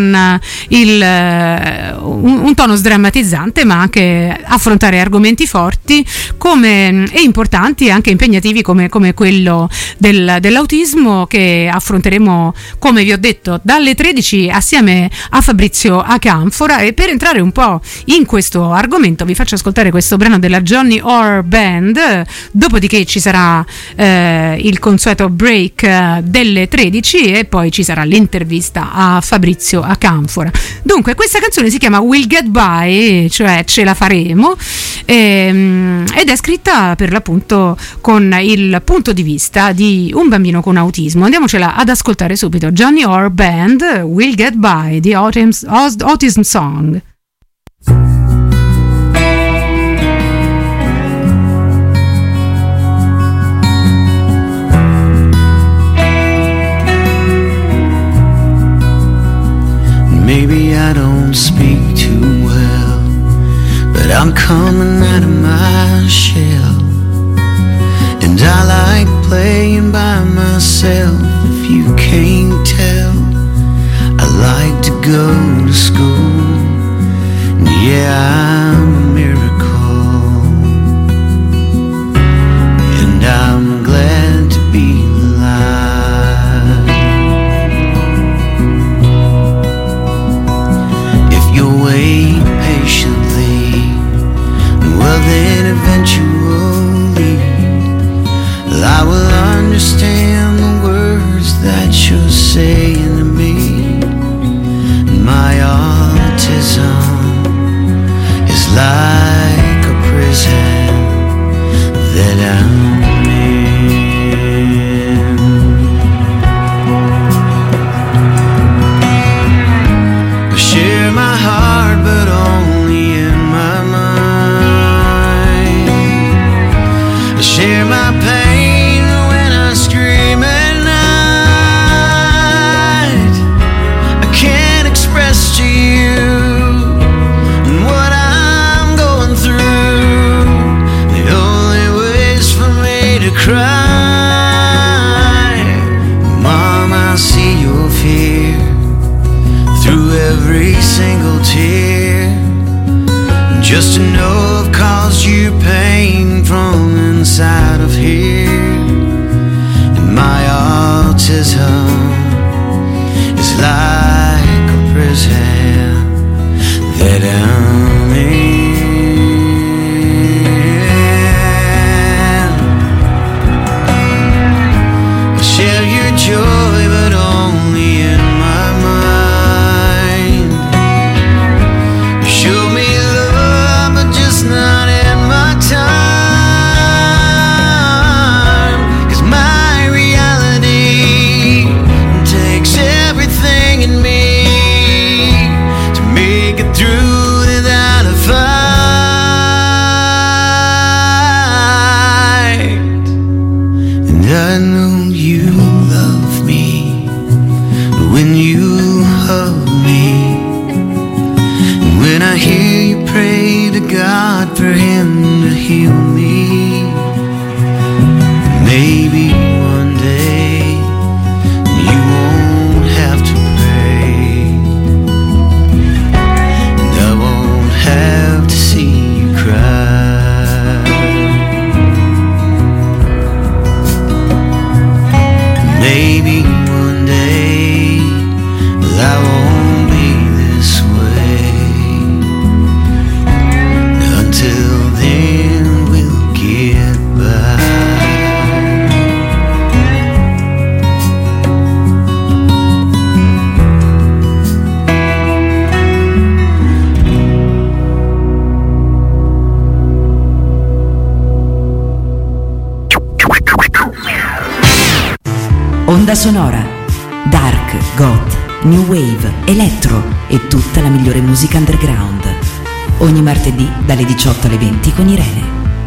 Speaker 1: un tono sdrammatizzante, ma anche affrontare argomenti forti e importanti, anche impegnativi come quello dell'autismo, che affronteremo, come vi ho detto, dalle 13 assieme a Fabrizio Acanfora. E per entrare un po' in questo argomento vi faccio ascoltare questo brano della Johnny Orr Band, dopodiché ci sarà il consueto break break delle 13 e poi ci sarà l'intervista a Fabrizio Acanfora. Dunque questa canzone si chiama We'll Get By, cioè ce la faremo, ed è scritta per l'appunto con il punto di vista di un bambino con autismo. Andiamocela ad ascoltare subito. Johnny Orr Band, We'll Get By, the Autism Song.
Speaker 7: Maybe I don't speak too well, but I'm coming out of my shell. And I like playing by myself, if you can't tell. I like to go to school, and yeah, I'm a miracle. And I'm glad to be alive. If you wait patiently, well then eventually I will understand the words that you're saying to me. My autism is like a prison that I'm in. I share my heart, but only in my mind. I share my pain when I scream at night. I can't express to you what I'm going through. The only way's for me to cry. Mom, I see your fear through every single tear. Just to know I've caused you pain from inside of here. And my autism is like a prison that I'm in. I share your joy, but only in my mind. You show me love, but just not in my time. 'Cause my reality takes everything in me to make it through without a fight. And I know you love me when you hug me. And when I hear you pray to God for Him to heal me. Maybe one day you won't have to pray, and I won't have to see you cry. Maybe one day I won't be this way. Until then we'll get by.
Speaker 8: Onda Sonora, dark, goth, new wave, electro e tutta la migliore musica underground. Ogni martedì dalle 18 alle 20 con Irene.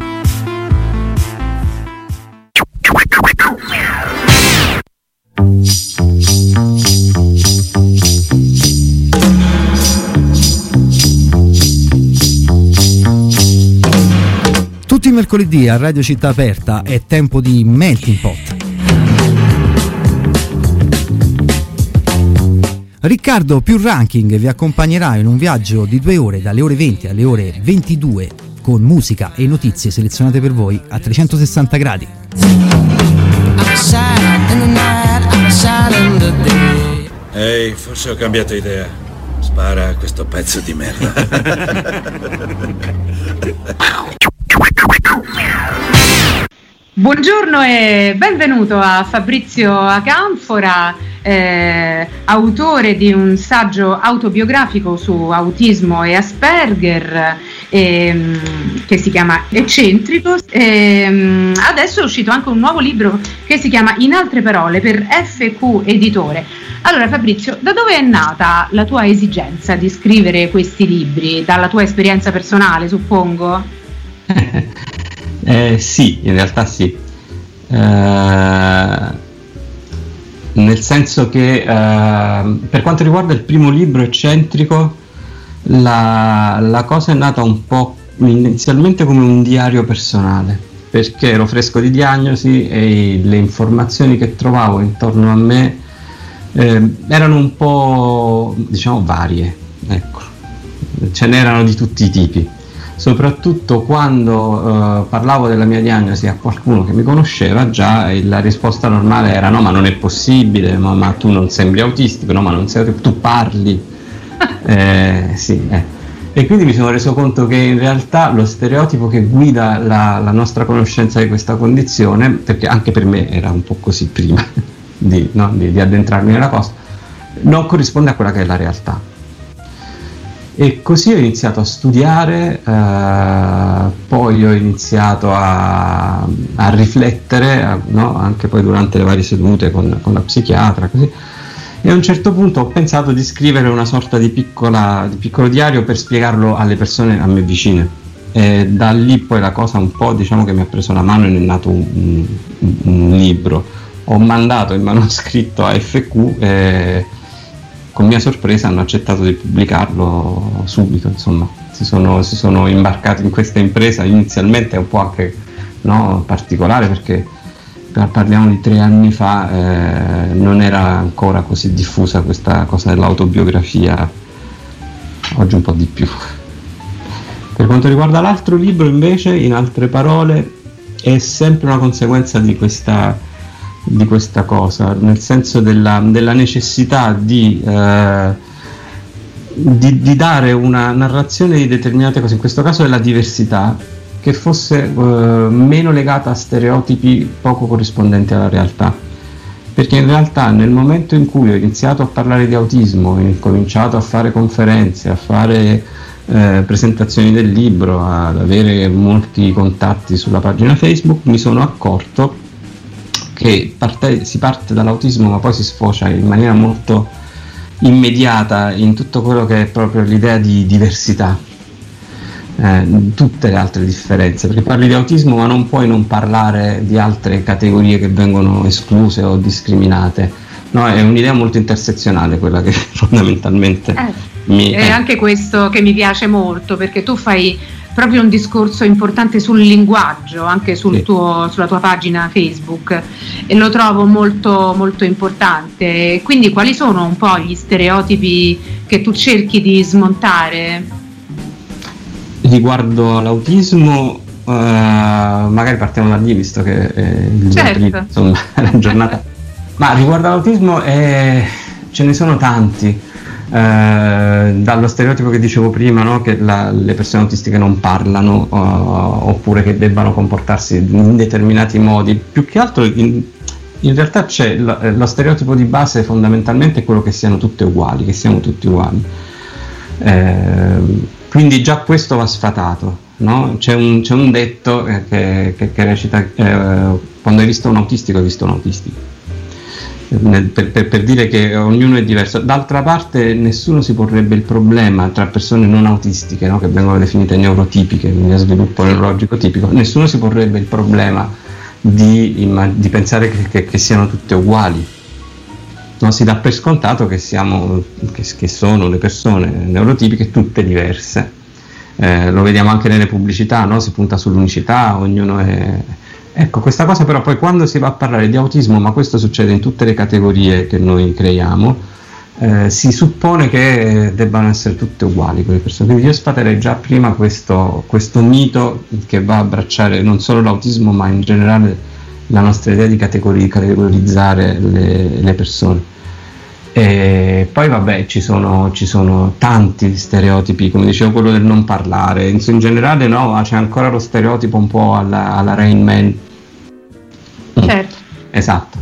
Speaker 9: Tutti i mercoledì a Radio Città Aperta è tempo di Melting Pot. Riccardo più Ranking vi accompagnerà in un viaggio di 2 ore, dalle ore 20 alle ore 22, con musica e notizie selezionate per voi a 360 gradi.
Speaker 10: Ehi, forse ho cambiato idea. Spara a questo pezzo di merda.
Speaker 1: Buongiorno e benvenuto a Fabrizio Acanfora, autore di un saggio autobiografico su autismo e Asperger che si chiama Eccentrico. Adesso è uscito anche un nuovo libro che si chiama In altre parole per FQ Editore. Allora Fabrizio, da dove è nata la tua esigenza di scrivere questi libri? Dalla tua esperienza personale, suppongo?
Speaker 11: Sì, in realtà sì. Nel senso che per quanto riguarda il primo libro Eccentrico, la cosa è nata un po' inizialmente come un diario personale, perché ero fresco di diagnosi e le informazioni che trovavo intorno a me erano un po', diciamo, varie, ecco. Ce n'erano di tutti i tipi, soprattutto quando parlavo della mia diagnosi a qualcuno che mi conosceva già, e la risposta normale era: no, ma non è possibile, ma tu non sembri autistico, no, ma non sei, tu parli. E quindi mi sono reso conto che in realtà lo stereotipo che guida la nostra conoscenza di questa condizione, perché anche per me era un po' così prima di addentrarmi nella cosa, non corrisponde a quella che è la realtà. E così ho iniziato a studiare, poi ho iniziato a riflettere, no? Anche poi durante le varie sedute con la psichiatra, così. E a un certo punto ho pensato di scrivere una sorta di piccolo diario per spiegarlo alle persone a me vicine. E da lì poi la cosa un po', diciamo, che mi ha preso la mano, ed è nato un libro. Ho mandato il manoscritto a FQ e con mia sorpresa hanno accettato di pubblicarlo subito, insomma. Si sono imbarcati in questa impresa. Inizialmente è un po' anche, no, particolare, perché parliamo di 3 anni fa, non era ancora così diffusa questa cosa dell'autobiografia, oggi un po' di più. Per quanto riguarda l'altro libro invece, In altre parole, è sempre una conseguenza di questa cosa, nel senso della necessità di dare una narrazione di determinate cose, in questo caso della diversità, che fosse meno legata a stereotipi poco corrispondenti alla realtà, perché in realtà nel momento in cui ho iniziato a parlare di autismo, ho incominciato a fare conferenze, a fare presentazioni del libro, ad avere molti contatti sulla pagina Facebook, mi sono accorto che si parte dall'autismo, ma poi si sfocia in maniera molto immediata in tutto quello che è proprio l'idea di diversità, tutte le altre differenze, perché parli di autismo ma non puoi non parlare di altre categorie che vengono escluse o discriminate, no? È un'idea molto intersezionale quella che fondamentalmente
Speaker 1: è anche questo che mi piace molto, perché tu fai proprio un discorso importante sul linguaggio anche sulla tua pagina Facebook, e lo trovo molto molto importante. Quindi quali sono un po' gli stereotipi che tu cerchi di smontare?
Speaker 11: Riguardo all'autismo, magari partiamo da lì, visto che il giorno, insomma, è la giornata. Ma riguardo all'autismo ce ne sono tanti, dallo stereotipo che dicevo prima, no? Che le persone autistiche non parlano, oppure che debbano comportarsi in determinati modi. Più che altro in realtà c'è lo stereotipo di base, fondamentalmente è quello che siano tutte uguali, che siamo tutti uguali. Quindi già questo va sfatato, no? C'è un detto che recita: quando hai visto un autistico hai visto un autistico, per dire che ognuno è diverso. D'altra parte nessuno si porrebbe il problema, tra persone non autistiche, no? Che vengono definite neurotipiche, quindi a sviluppo neurologico tipico, nessuno si porrebbe il problema di pensare che siano tutte uguali. No, si dà per scontato che sono le persone neurotipiche tutte diverse. Lo vediamo anche nelle pubblicità, no? Si punta sull'unicità, ognuno è... Ecco, questa cosa però poi quando si va a parlare di autismo, ma questo succede in tutte le categorie che noi creiamo, si suppone che debbano essere tutte uguali quelle persone. Quindi io sfaterei già prima questo mito che va a abbracciare non solo l'autismo, ma in generale la nostra idea di categorizzare le persone. E poi vabbè, ci sono tanti stereotipi, come dicevo, quello del non parlare, in generale, no, c'è ancora lo stereotipo un po' alla Rain Man, esatto.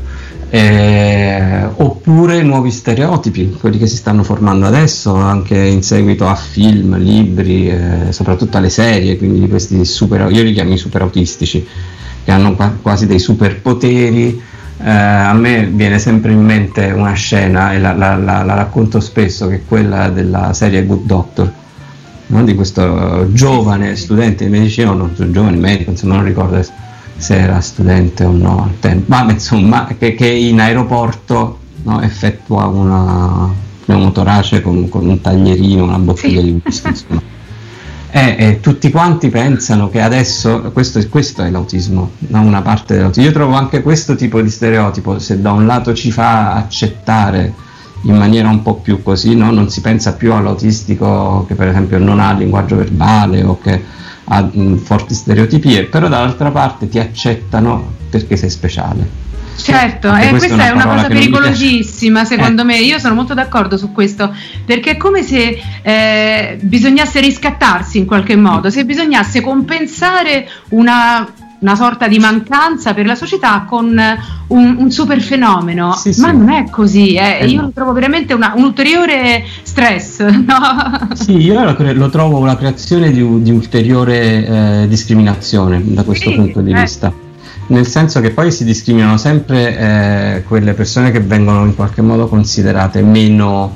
Speaker 11: Oppure nuovi stereotipi, quelli che si stanno formando adesso anche in seguito a film, libri, soprattutto alle serie, quindi questi io li chiamo i super autistici, che hanno quasi dei superpoteri. A me viene sempre in mente una scena, e la racconto spesso, che è quella della serie Good Doctor, no? Di questo giovane studente di medicina, o un giovane medico, insomma non ricordo se era studente o no al tempo, ma insomma che in aeroporto, no, effettua una pneumotorace con un taglierino, una bottiglia di whisky, insomma. E tutti quanti pensano che adesso questo è l'autismo, no? Una parte dell'autismo. Io trovo anche questo tipo di stereotipo, se da un lato ci fa accettare in maniera un po' più così, no? Non si pensa più all'autistico che per esempio non ha linguaggio verbale o che ha forti stereotipie, però dall'altra parte ti accettano perché sei speciale.
Speaker 1: Certo, e questa è una cosa pericolosissima, secondo me. Io sono molto d'accordo su questo, perché è come se bisognasse riscattarsi in qualche modo, se bisognasse compensare una sorta di mancanza per la società con un super fenomeno, ma non è così, io lo trovo veramente un ulteriore stress, no? Sì,
Speaker 11: io lo trovo la creazione di ulteriore discriminazione da questo punto di vista, nel senso che poi si discriminano sempre quelle persone che vengono in qualche modo considerate meno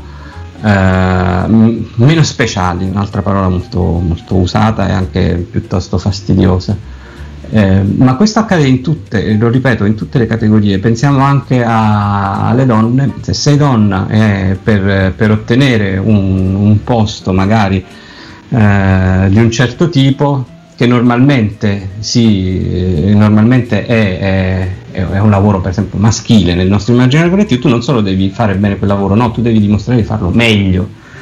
Speaker 11: speciali, un'altra parola molto, molto usata e anche piuttosto fastidiosa. Ma questo accade in tutte, lo ripeto, in tutte le categorie. Pensiamo anche alle donne. Se sei donna, per ottenere un posto magari di un certo tipo, che normalmente è un lavoro per esempio maschile nel nostro immaginario collettivo, tu non solo devi fare bene quel lavoro, no, tu devi dimostrare di farlo meglio,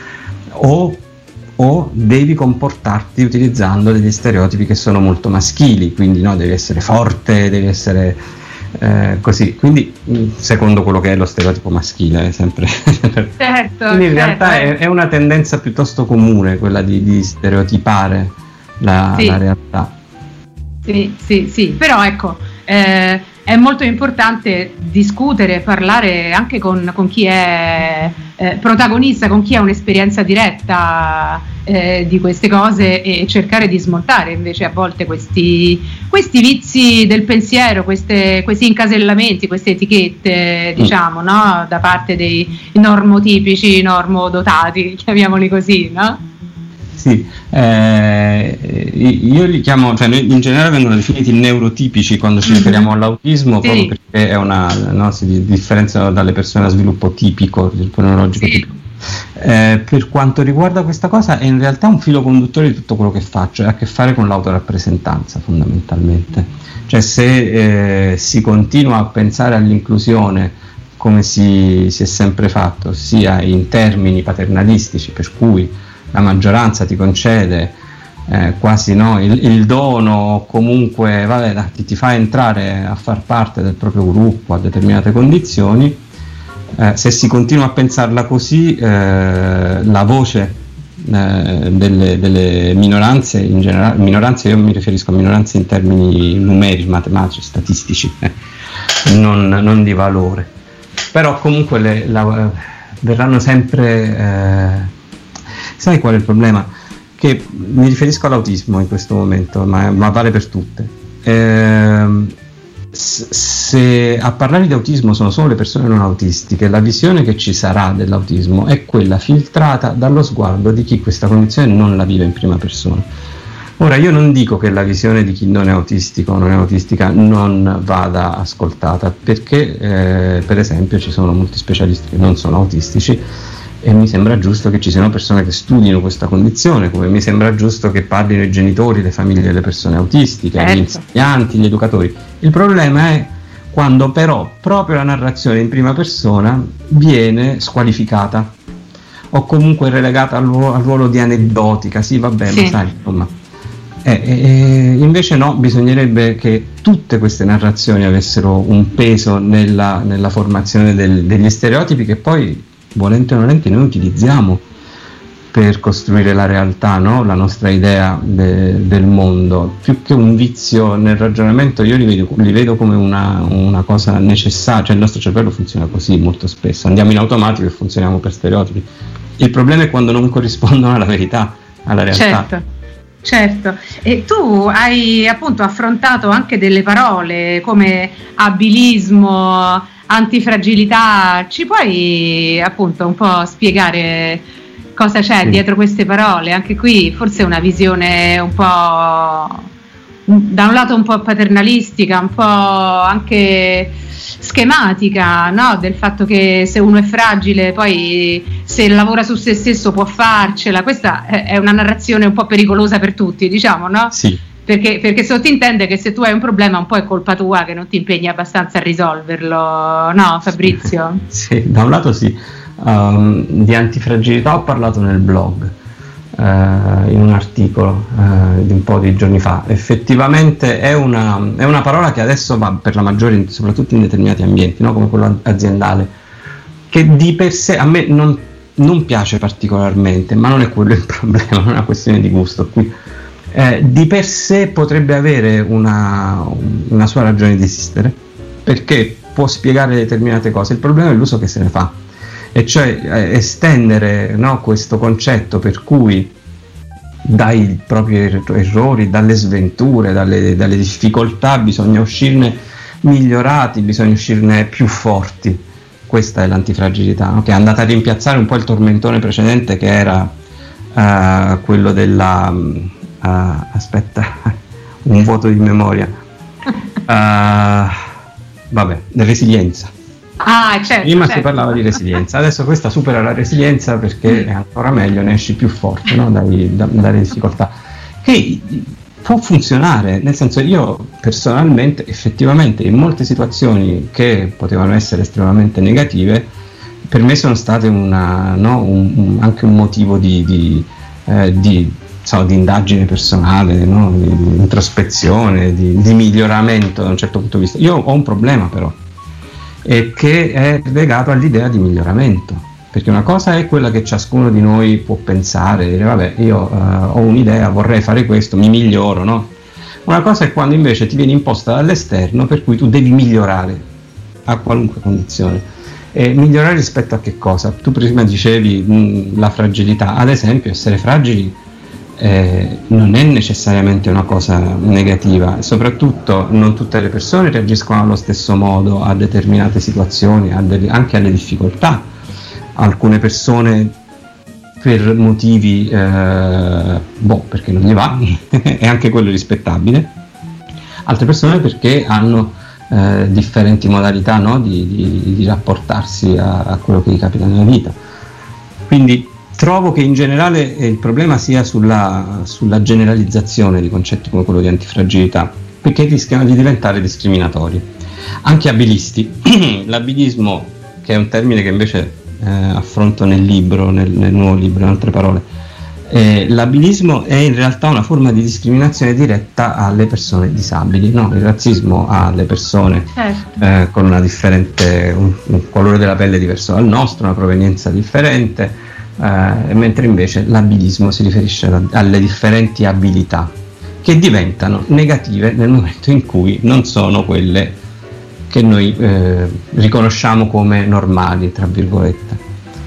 Speaker 11: o devi comportarti utilizzando degli stereotipi che sono molto maschili, quindi no, devi essere forte, devi essere così, quindi secondo quello che è lo stereotipo maschile, sempre.
Speaker 1: Certo,
Speaker 11: quindi in realtà è una tendenza piuttosto comune quella di stereotipare la realtà.
Speaker 1: Sì, però ecco, è molto importante discutere, parlare anche con chi è protagonista, con chi ha un'esperienza diretta di queste cose, e cercare di smontare invece a volte questi vizi del pensiero, questi incasellamenti, queste etichette, diciamo, no? Da parte dei normotipici, normodotati, chiamiamoli così, no?
Speaker 11: Sì, io li chiamo, cioè in generale vengono definiti neurotipici quando ci riferiamo all'autismo, proprio perché si differenziano dalle persone a sviluppo tipico, sviluppo neurologico tipico. Per quanto riguarda questa cosa, è in realtà un filo conduttore di tutto quello che faccio, ha a che fare con l'autorappresentanza fondamentalmente. Cioè se si continua a pensare all'inclusione come si è sempre fatto, sia in termini paternalistici, per cui la maggioranza ti concede quasi il dono, comunque ti fa entrare a far parte del proprio gruppo a determinate condizioni, se si continua a pensarla così, la voce delle minoranze in generale, minoranze, io mi riferisco a minoranze in termini numerici, matematici, statistici, non di valore, però comunque verranno sempre. Sai qual è il problema? Che mi riferisco all'autismo in questo momento, ma vale per tutte. Se a parlare di autismo sono solo le persone non autistiche, la visione che ci sarà dell'autismo è quella filtrata dallo sguardo di chi questa condizione non la vive in prima persona. Ora, io non dico che la visione di chi non è autistico o non è autistica non vada ascoltata, perché per esempio ci sono molti specialisti che non sono autistici, e mi sembra giusto che ci siano persone che studino questa condizione, come mi sembra giusto che parlino i genitori, le famiglie delle persone autistiche, gli insegnanti, gli educatori. Il problema è quando però proprio la narrazione in prima persona viene squalificata o comunque relegata al ruolo di aneddotica. Sì, vabbè, ma sai, insomma. Invece no, bisognerebbe che tutte queste narrazioni avessero un peso nella formazione degli stereotipi che poi, volente o nolente, noi utilizziamo per costruire la realtà, no? La nostra idea del mondo. Più che un vizio nel ragionamento, io li vedo come una cosa necessaria, cioè il nostro cervello funziona così molto spesso, andiamo in automatico e funzioniamo per stereotipi. Il problema è quando non corrispondono alla verità, alla realtà.
Speaker 1: Certo, e tu hai appunto affrontato anche delle parole come abilismo, antifragilità, ci puoi appunto un po' spiegare cosa c'è dietro queste parole? Anche qui forse una visione un po', da un lato un po' paternalistica, un po' anche schematica, no? Del fatto che se uno è fragile poi se lavora su se stesso può farcela. Questa è una narrazione un po' pericolosa per tutti, diciamo, no?
Speaker 11: Sì.
Speaker 1: Perché sottintende che se tu hai un problema un po' è colpa tua che non ti impegni abbastanza a risolverlo, no Fabrizio?
Speaker 11: Sì, da un lato sì. Di antifragilità ho parlato nel blog, in un articolo di un po' di giorni fa. Effettivamente è una parola che adesso va per la maggiore, soprattutto in determinati ambienti, no? Come quello aziendale, che di per sé a me non piace particolarmente, ma non è quello il problema, non è una questione di gusto qui. Di per sé potrebbe avere una sua ragione di esistere, perché può spiegare determinate cose. Il problema è l'uso che se ne fa, e cioè estendere, no, questo concetto per cui dai propri errori, dalle sventure, dalle difficoltà bisogna uscirne migliorati, bisogna uscirne più forti. Questa è l'antifragilità, no? Che è andata a rimpiazzare un po' il tormentone precedente, che era quello della aspetta, un vuoto di memoria, vabbè, resilienza.
Speaker 1: Certo,
Speaker 11: Prima si parlava di resilienza, adesso questa supera la resilienza perché è ancora meglio, ne esci più forte, no? dalle difficoltà, che può funzionare, nel senso, io personalmente effettivamente in molte situazioni che potevano essere estremamente negative, per me sono state anche un motivo di indagine personale, no? Di introspezione, di miglioramento da un certo punto di vista. Io ho un problema però, che è legato all'idea di miglioramento, perché una cosa è quella che ciascuno di noi può pensare, dire vabbè, io ho un'idea, vorrei fare questo, mi miglioro, no? Una cosa è quando invece ti viene imposta dall'esterno, per cui tu devi migliorare a qualunque condizione. E migliorare rispetto a che cosa? Tu prima dicevi la fragilità, ad esempio essere fragili non è necessariamente una cosa negativa, soprattutto non tutte le persone reagiscono allo stesso modo a determinate situazioni, anche alle difficoltà. Alcune persone per motivi perché non gli va e anche quello è rispettabile, altre persone perché hanno differenti modalità, no? di rapportarsi a quello che gli capita nella vita. Quindi trovo che in generale il problema sia sulla generalizzazione di concetti come quello di antifragilità, perché rischiano di diventare discriminatori. Anche abilisti, l'abilismo, che è un termine che invece affronto nel libro, nel nuovo libro, in altre parole, l'abilismo è in realtà una forma di discriminazione diretta alle persone disabili, no? Il razzismo alle persone con una differente, un colore della pelle diverso dal nostro, una provenienza differente, mentre invece l'abilismo si riferisce alle differenti abilità che diventano negative nel momento in cui non sono quelle che noi riconosciamo come normali, tra virgolette.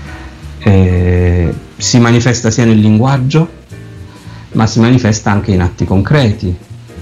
Speaker 11: Si manifesta sia nel linguaggio, ma si manifesta anche in atti concreti.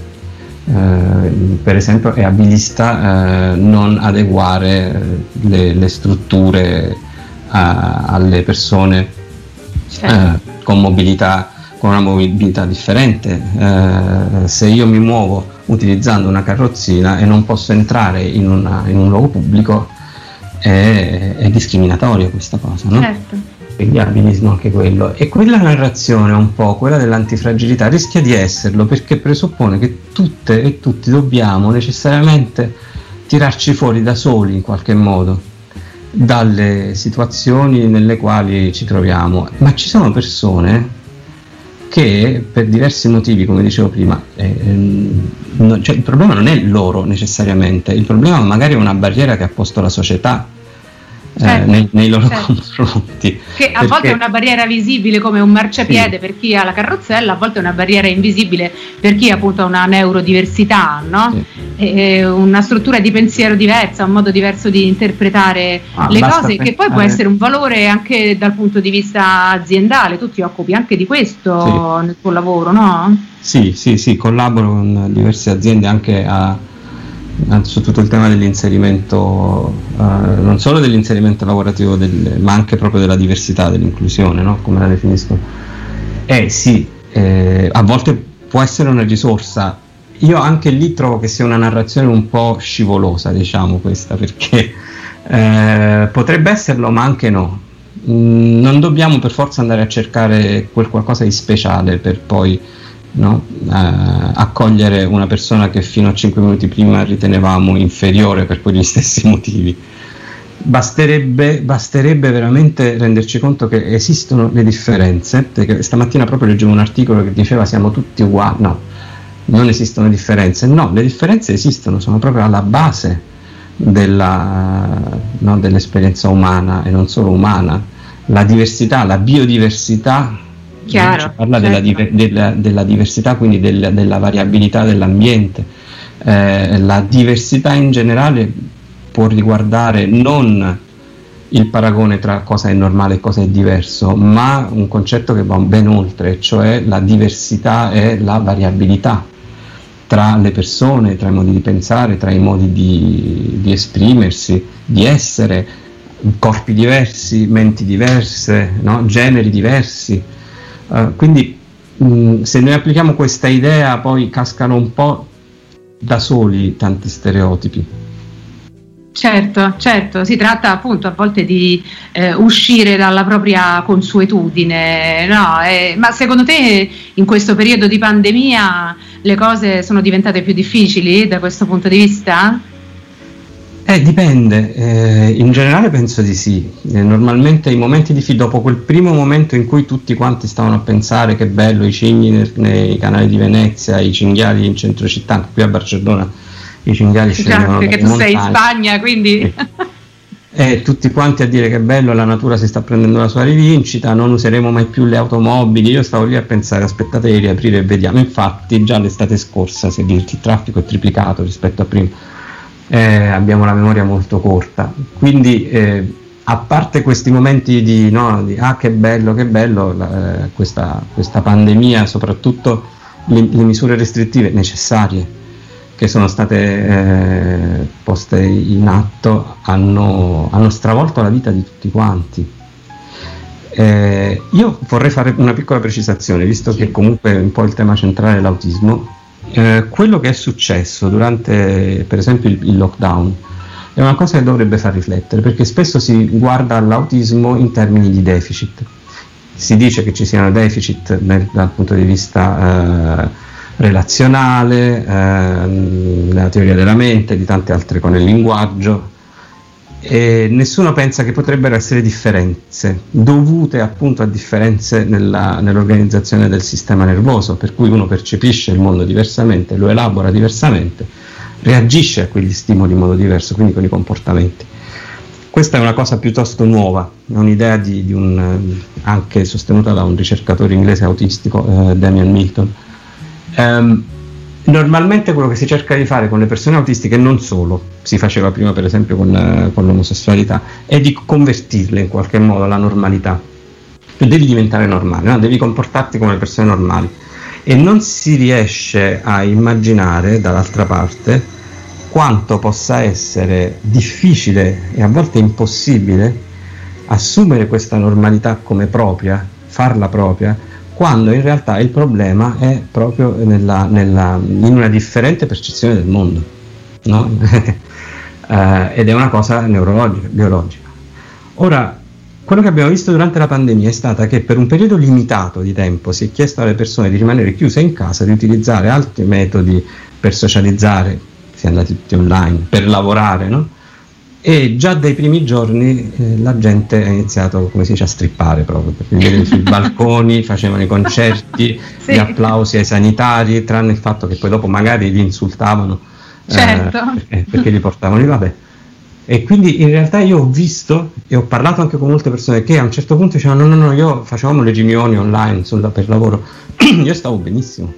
Speaker 11: Per esempio è abilista non adeguare le strutture alle persone con una mobilità differente. Se io mi muovo utilizzando una carrozzina e non posso entrare in un luogo pubblico, è discriminatoria questa cosa, no?
Speaker 1: Certo.
Speaker 11: Quindi abilismo anche quello. E quella narrazione, un po' quella dell'antifragilità, rischia di esserlo perché presuppone che tutte e tutti dobbiamo necessariamente tirarci fuori da soli in qualche modo dalle situazioni nelle quali ci troviamo. Ma ci sono persone che per diversi motivi, come dicevo prima, cioè il problema non è loro necessariamente, il problema magari è una barriera che ha posto la società nei loro confronti.
Speaker 1: Che a volte è una barriera visibile come un marciapiede per chi ha la carrozzella, a volte è una barriera invisibile per chi appunto ha una neurodiversità, no? Una struttura di pensiero diversa, un modo diverso di interpretare le cose, che poi può essere un valore anche dal punto di vista aziendale. Tu ti occupi anche di questo nel tuo lavoro, no?
Speaker 11: Sì, collaboro con diverse aziende anche su tutto il tema dell'inserimento, non solo dell'inserimento lavorativo, ma anche proprio della diversità, dell'inclusione, no? Come la definisco. A volte può essere una risorsa. Io anche lì trovo che sia una narrazione un po' scivolosa, diciamo, questa, perché potrebbe esserlo, ma anche no. Non dobbiamo per forza andare a cercare quel qualcosa di speciale per poi accogliere una persona che fino a 5 minuti prima ritenevamo inferiore per quegli stessi motivi. Basterebbe veramente renderci conto che esistono le differenze, perché stamattina proprio leggevo un articolo che diceva siamo tutti uguali. No, non esistono differenze. No, le differenze esistono, sono proprio alla base dell'esperienza umana, e non solo umana. La diversità, la biodiversità,
Speaker 1: chiaro,
Speaker 11: parla della diversità, quindi della variabilità dell'ambiente. La diversità in generale può riguardare non il paragone tra cosa è normale e cosa è diverso, ma un concetto che va ben oltre, cioè la diversità è la variabilità tra le persone, tra i modi di pensare, tra i modi di esprimersi, di essere, corpi diversi, menti diverse, no? Generi diversi. Quindi se noi applichiamo questa idea poi cascano un po' da soli tanti stereotipi.
Speaker 1: Certo, si tratta appunto a volte di uscire dalla propria consuetudine, no? Ma secondo te in questo periodo di pandemia le cose sono diventate più difficili da questo punto di vista?
Speaker 11: Dipende, in generale penso di sì. Normalmente i momenti dopo quel primo momento in cui tutti quanti stavano a pensare che bello i cigni nei canali di Venezia, i cinghiali in centro città, anche qui a Barcellona i cinghiali scendevano
Speaker 1: perché tu sei in Spagna, quindi
Speaker 11: tutti quanti a dire che bello, la natura si sta prendendo la sua rivincita, non useremo mai più le automobili. Io stavo lì a pensare, aspettate di riaprire e vediamo. Infatti già l'estate scorsa il traffico è triplicato rispetto a prima. Abbiamo la memoria molto corta, quindi a parte questi momenti di che bello, questa pandemia, soprattutto le misure restrittive necessarie che sono state poste in atto hanno stravolto la vita di tutti quanti. Io vorrei fare una piccola precisazione, visto che comunque un po' il tema centrale è l'autismo. Quello che è successo durante per esempio il lockdown è una cosa che dovrebbe far riflettere, perché spesso si guarda all'autismo in termini di deficit. Si dice che ci siano deficit dal punto di vista relazionale, nella teoria della mente, di tante altre cose, nel linguaggio, e nessuno pensa che potrebbero essere differenze dovute appunto a differenze nell'organizzazione del sistema nervoso, per cui uno percepisce il mondo diversamente, lo elabora diversamente, reagisce a quegli stimoli in modo diverso, quindi con i comportamenti. Questa è una cosa piuttosto nuova, è un'idea anche sostenuta da un ricercatore inglese autistico, Damian Milton. Normalmente quello che si cerca di fare con le persone autistiche, non solo, si faceva prima per esempio con l'omosessualità, è di convertirle in qualche modo alla normalità. Tu devi diventare normale, no? Devi comportarti come le persone normali, e non si riesce a immaginare dall'altra parte quanto possa essere difficile e a volte impossibile assumere questa normalità come propria, farla propria, quando in realtà il problema è proprio in una differente percezione del mondo, no? Ed è una cosa neurologica, biologica. Ora, quello che abbiamo visto durante la pandemia è stata che per un periodo limitato di tempo si è chiesto alle persone di rimanere chiuse in casa, di utilizzare altri metodi per socializzare, si è andati tutti online, per lavorare, no? E già dai primi giorni la gente ha iniziato, come si dice, a strippare proprio, perché sui balconi facevano i concerti, sì, gli applausi ai sanitari, tranne il fatto che poi dopo magari li insultavano,
Speaker 1: certo,
Speaker 11: perché li portavano lì, vabbè. E quindi in realtà io ho visto e ho parlato anche con molte persone che a un certo punto dicevano no, io facevamo le riunioni online per lavoro, io stavo benissimo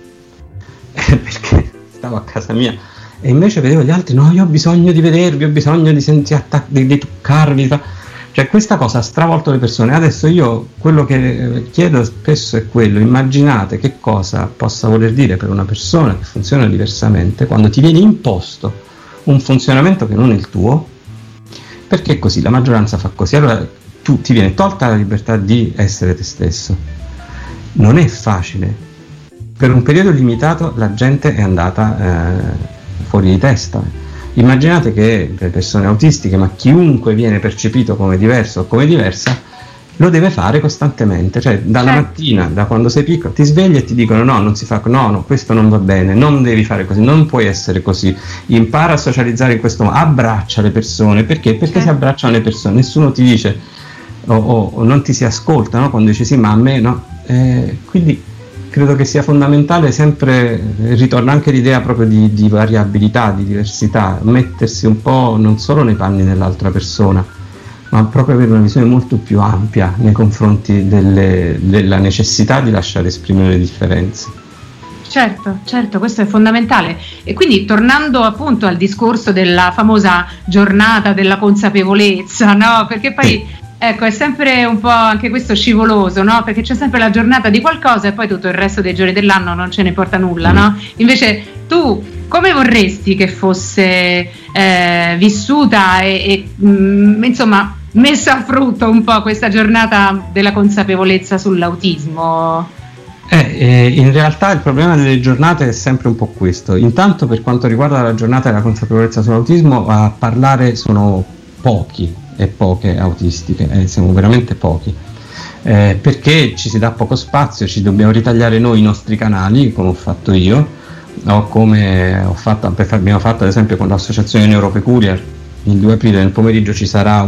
Speaker 11: perché stavo a casa mia, e invece vedevo gli altri, no, io ho bisogno di vedervi, ho bisogno di sentire di toccarvi, cioè questa cosa ha stravolto le persone. Adesso io quello che chiedo spesso è quello: immaginate che cosa possa voler dire per una persona che funziona diversamente quando ti viene imposto un funzionamento che non è il tuo, perché così la maggioranza fa così, allora ti viene tolta la libertà di essere te stesso. Non è facile, per un periodo limitato la gente è andata fuori di testa. Immaginate che le persone autistiche, ma chiunque viene percepito come diverso o come diversa, lo deve fare costantemente, cioè dalla mattina, da quando sei piccolo, ti svegli e ti dicono no, non si fa, no, questo non va bene, non devi fare così, non puoi essere così, impara a socializzare in questo modo, abbraccia le persone, perché si abbracciano le persone, nessuno ti dice o non ti si ascolta, no? Quando dici sì ma a me no, quindi credo che sia fondamentale sempre, ritorna anche l'idea proprio di variabilità, di diversità, mettersi un po' non solo nei panni dell'altra persona, ma proprio avere una visione molto più ampia nei confronti della necessità di lasciare esprimere le differenze.
Speaker 1: Certo, questo è fondamentale. E quindi tornando appunto al discorso della famosa giornata della consapevolezza, no? Perché poi ecco, è sempre un po' anche questo scivoloso, no? Perché c'è sempre la giornata di qualcosa e poi tutto il resto dei giorni dell'anno non ce ne porta nulla, no? Invece tu come vorresti che fosse vissuta e insomma messa a frutto un po' questa giornata della consapevolezza sull'autismo?
Speaker 11: In realtà il problema delle giornate è sempre un po' questo. Intanto, per quanto riguarda la giornata della consapevolezza sull'autismo, a parlare sono pochi e poche autistiche, siamo veramente pochi, perché ci si dà poco spazio, ci dobbiamo ritagliare noi i nostri canali, come ho fatto io, o come abbiamo fatto ad esempio con l'associazione Neuropeculiar. Il 2 aprile nel pomeriggio ci sarà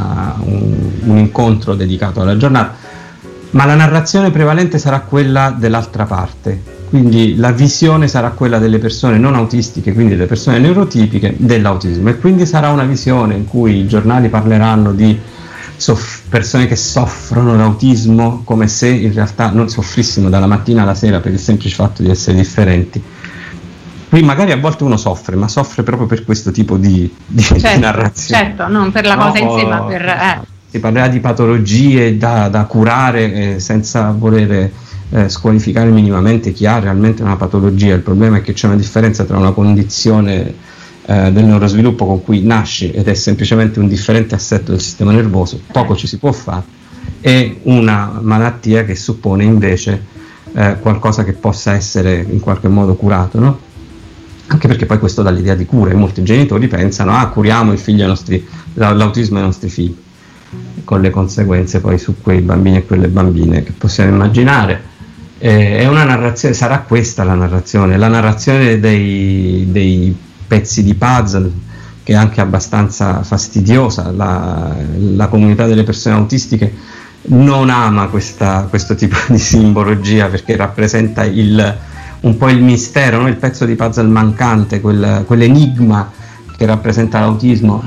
Speaker 11: un incontro dedicato alla giornata, ma la narrazione prevalente sarà quella dell'altra parte, quindi la visione sarà quella delle persone non autistiche, quindi delle persone neurotipiche dell'autismo, e quindi sarà una visione in cui i giornali parleranno di persone che soffrono l'autismo come se in realtà non soffrissimo dalla mattina alla sera per il semplice fatto di essere differenti. Qui magari a volte uno soffre, ma soffre proprio per questo tipo di narrazione.
Speaker 1: Certo, non per la cosa in sé, ma per...
Speaker 11: Si parlerà di patologie da curare senza volere squalificare minimamente chi ha realmente una patologia. Il problema è che c'è una differenza tra una condizione del neurosviluppo con cui nasci ed è semplicemente un differente assetto del sistema nervoso, poco ci si può fare, e una malattia che suppone invece qualcosa che possa essere in qualche modo curato, no? Anche perché poi questo dà l'idea di cura, e molti genitori pensano curiamo il figlio l'autismo ai nostri figli, con le conseguenze poi su quei bambini e quelle bambine che possiamo immaginare. È una narrazione, sarà questa la narrazione dei pezzi di puzzle, che è anche abbastanza fastidiosa. La comunità delle persone autistiche non ama questo tipo di simbologia, perché rappresenta un po' il mistero, no? Il pezzo di puzzle mancante, quell'enigma che rappresenta l'autismo,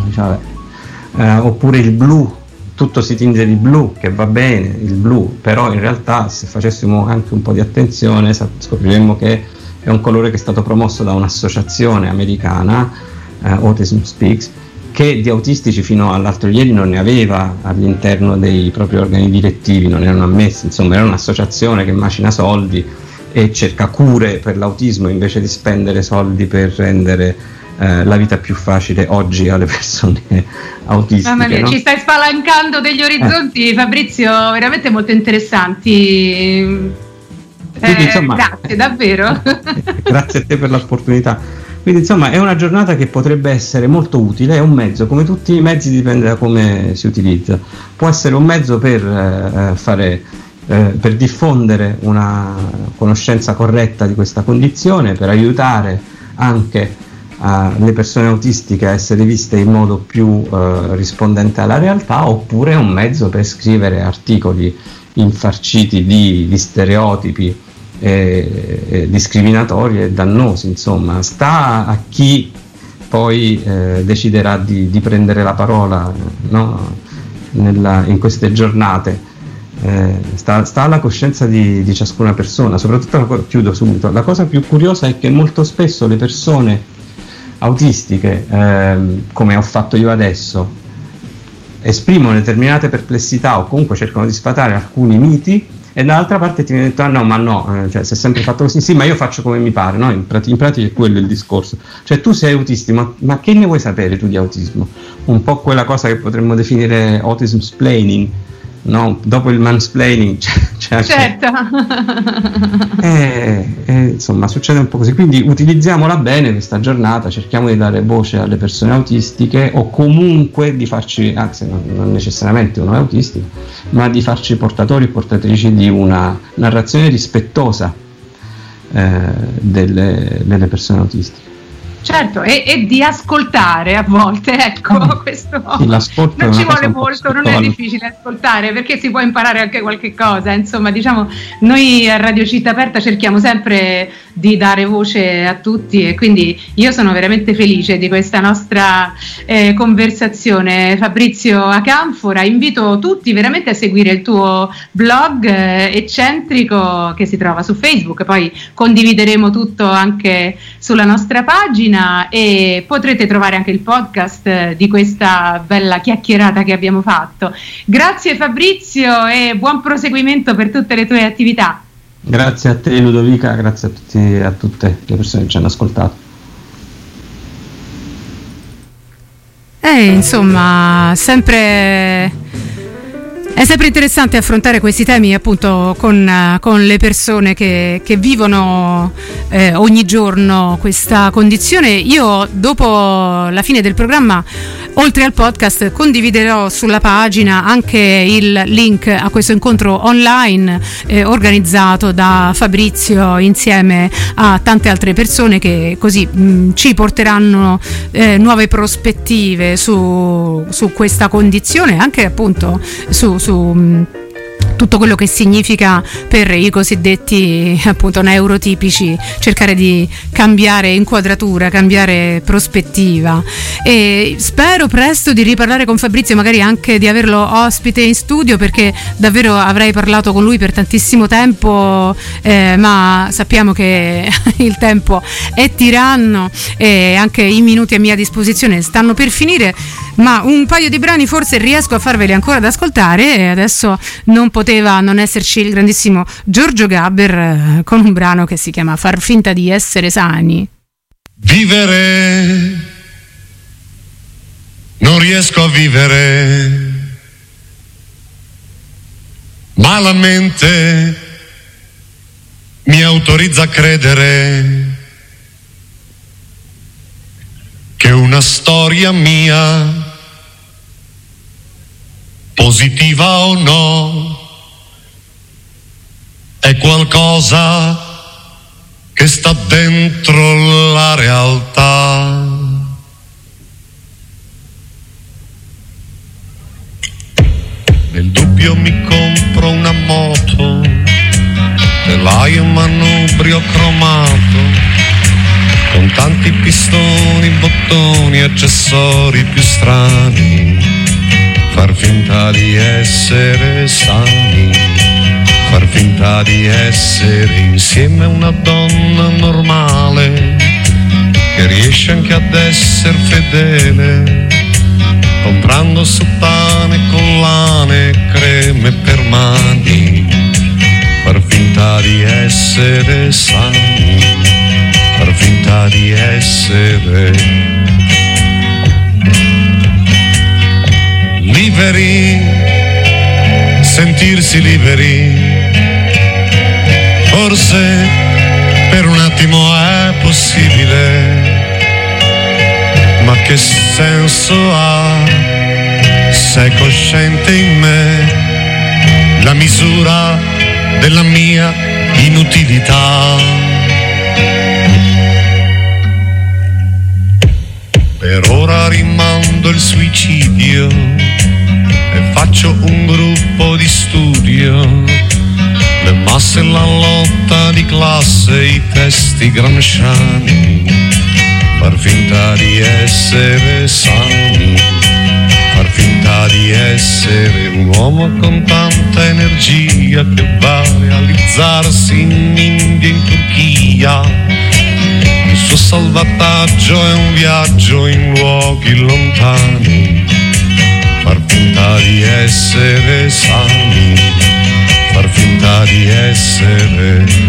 Speaker 11: oppure il blu, tutto si tinge di blu, che va bene, il blu, però in realtà se facessimo anche un po' di attenzione scopriremmo che è un colore che è stato promosso da un'associazione americana, Autism Speaks, che di autistici fino all'altro ieri non ne aveva all'interno dei propri organi direttivi, non erano ammessi, insomma era un'associazione che macina soldi e cerca cure per l'autismo invece di spendere soldi per rendere la vita più facile oggi alle persone autistiche.
Speaker 1: Mamma mia,
Speaker 11: no?
Speaker 1: Ci stai spalancando degli orizzonti, Fabrizio, veramente molto interessanti.
Speaker 11: Quindi, insomma,
Speaker 1: grazie davvero.
Speaker 11: Grazie a te per l'opportunità. Quindi insomma è una giornata che potrebbe essere molto utile, è un mezzo, come tutti i mezzi dipende da come si utilizza. Può essere un mezzo per diffondere una conoscenza corretta di questa condizione, per aiutare anche le persone autistiche a essere viste in modo più rispondente alla realtà, oppure è un mezzo per scrivere articoli infarciti di stereotipi discriminatori e dannosi. Insomma, sta a chi poi deciderà di prendere la parola, no? In queste giornate. Sta alla coscienza di ciascuna persona. Soprattutto, chiudo subito, la cosa più curiosa è che molto spesso le persone autistiche, come ho fatto io adesso, esprimono determinate perplessità o comunque cercano di sfatare alcuni miti, e dall'altra parte ti viene detto cioè si è sempre fatto così, sì, ma io faccio come mi pare, no? In pratica è quello il discorso, cioè tu sei autistico, ma che ne vuoi sapere tu di autismo? Un po' quella cosa che potremmo definire autism splaining, no? Dopo il mansplaining c'è
Speaker 1: certo.
Speaker 11: Insomma, succede un po' così, quindi utilizziamola bene questa giornata, cerchiamo di dare voce alle persone autistiche, o comunque di farci, anzi non necessariamente uno è autistico, ma di farci portatori e portatrici di una narrazione rispettosa delle persone autistiche.
Speaker 1: Certo, e di ascoltare a volte, ecco, questo non ci vuole molto, non è difficile ascoltare, perché si può imparare anche qualche cosa. Insomma, diciamo, noi a Radio Città Aperta cerchiamo sempre di dare voce a tutti, e quindi io sono veramente felice di questa nostra conversazione. Fabrizio Acanfora, invito tutti veramente a seguire il tuo blog eccentrico che si trova su Facebook, poi condivideremo tutto anche sulla nostra pagina, e potrete trovare anche il podcast di questa bella chiacchierata che abbiamo fatto. Grazie Fabrizio e buon proseguimento per tutte le tue attività.
Speaker 11: Grazie a te Ludovica, grazie a tutti e a tutte le persone che ci hanno ascoltato.
Speaker 1: Insomma, è sempre interessante affrontare questi temi, appunto, con le persone che vivono ogni giorno questa condizione. Io, dopo la fine del programma, oltre al podcast, condividerò sulla pagina anche il link a questo incontro online organizzato da Fabrizio insieme a tante altre persone che così ci porteranno nuove prospettive su questa condizione, anche appunto su tutto quello che significa per i cosiddetti appunto neurotipici cercare di cambiare inquadratura, cambiare prospettiva. E spero presto di riparlare con Fabrizio, magari anche di averlo ospite in studio, perché davvero avrei parlato con lui per tantissimo tempo, ma sappiamo che il tempo è tiranno e anche i minuti a mia disposizione stanno per finire, ma un paio di brani forse riesco a farveli ancora ad ascoltare, e adesso non poteva non esserci il grandissimo Giorgio Gaber con un brano che si chiama Far finta di essere sani.
Speaker 12: Vivere, non riesco a vivere, ma la mente mi autorizza a credere che una storia mia, positiva o no, è qualcosa che sta dentro la realtà. Nel dubbio mi compro una moto, telaio manubrio cromato, con tanti pistoni, bottoni, accessori più strani. Far finta di essere sani, far finta di essere insieme a una donna normale, che riesce anche ad essere fedele, comprando sottane, collane, creme per mani. Far finta di essere sani, far finta di essere liberi, sentirsi liberi. Forse per un attimo è possibile, ma che senso ha se è cosciente in me la misura della mia inutilità? Per ora rimando il suicidio e faccio un gruppo di studio, le masse, la lotta di classe, i testi gramsciani. far finta di essere sani, far finta di essere un uomo con tanta energia che va a realizzarsi in India, in Turchia. Il suo salvataggio è un viaggio in luoghi lontani, far finta di essere sani, far finta di essere.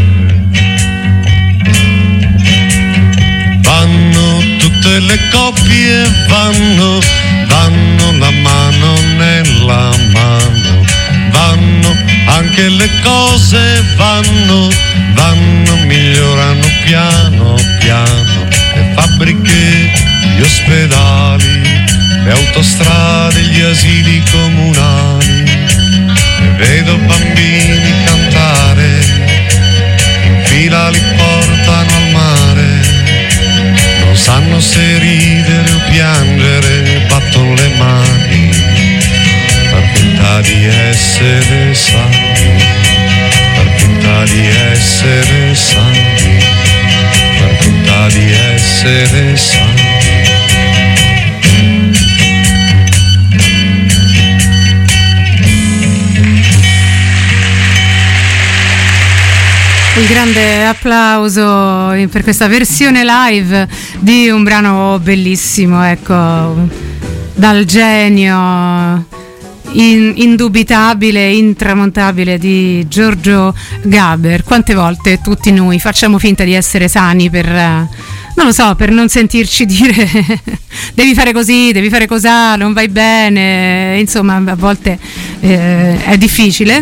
Speaker 12: Vanno tutte le coppie, vanno la mano nella mano, vanno anche le cose, vanno, migliorano piano piano, le fabbriche, gli ospedali, le autostrade, gli asili comunali, e vedo bambini cantare, in fila li portano al mare, non sanno se ridere o piangere, battono le mani, far finta di essere sani, far finta di essere sani, far finta di essere sani.
Speaker 1: Il grande applauso per questa versione live di un brano bellissimo, ecco, dal genio indubitabile, intramontabile di Giorgio Gaber. Quante volte tutti noi facciamo finta di essere sani per, non lo so, per non sentirci dire devi fare così, devi fare cosà, non vai bene, insomma a volte è difficile,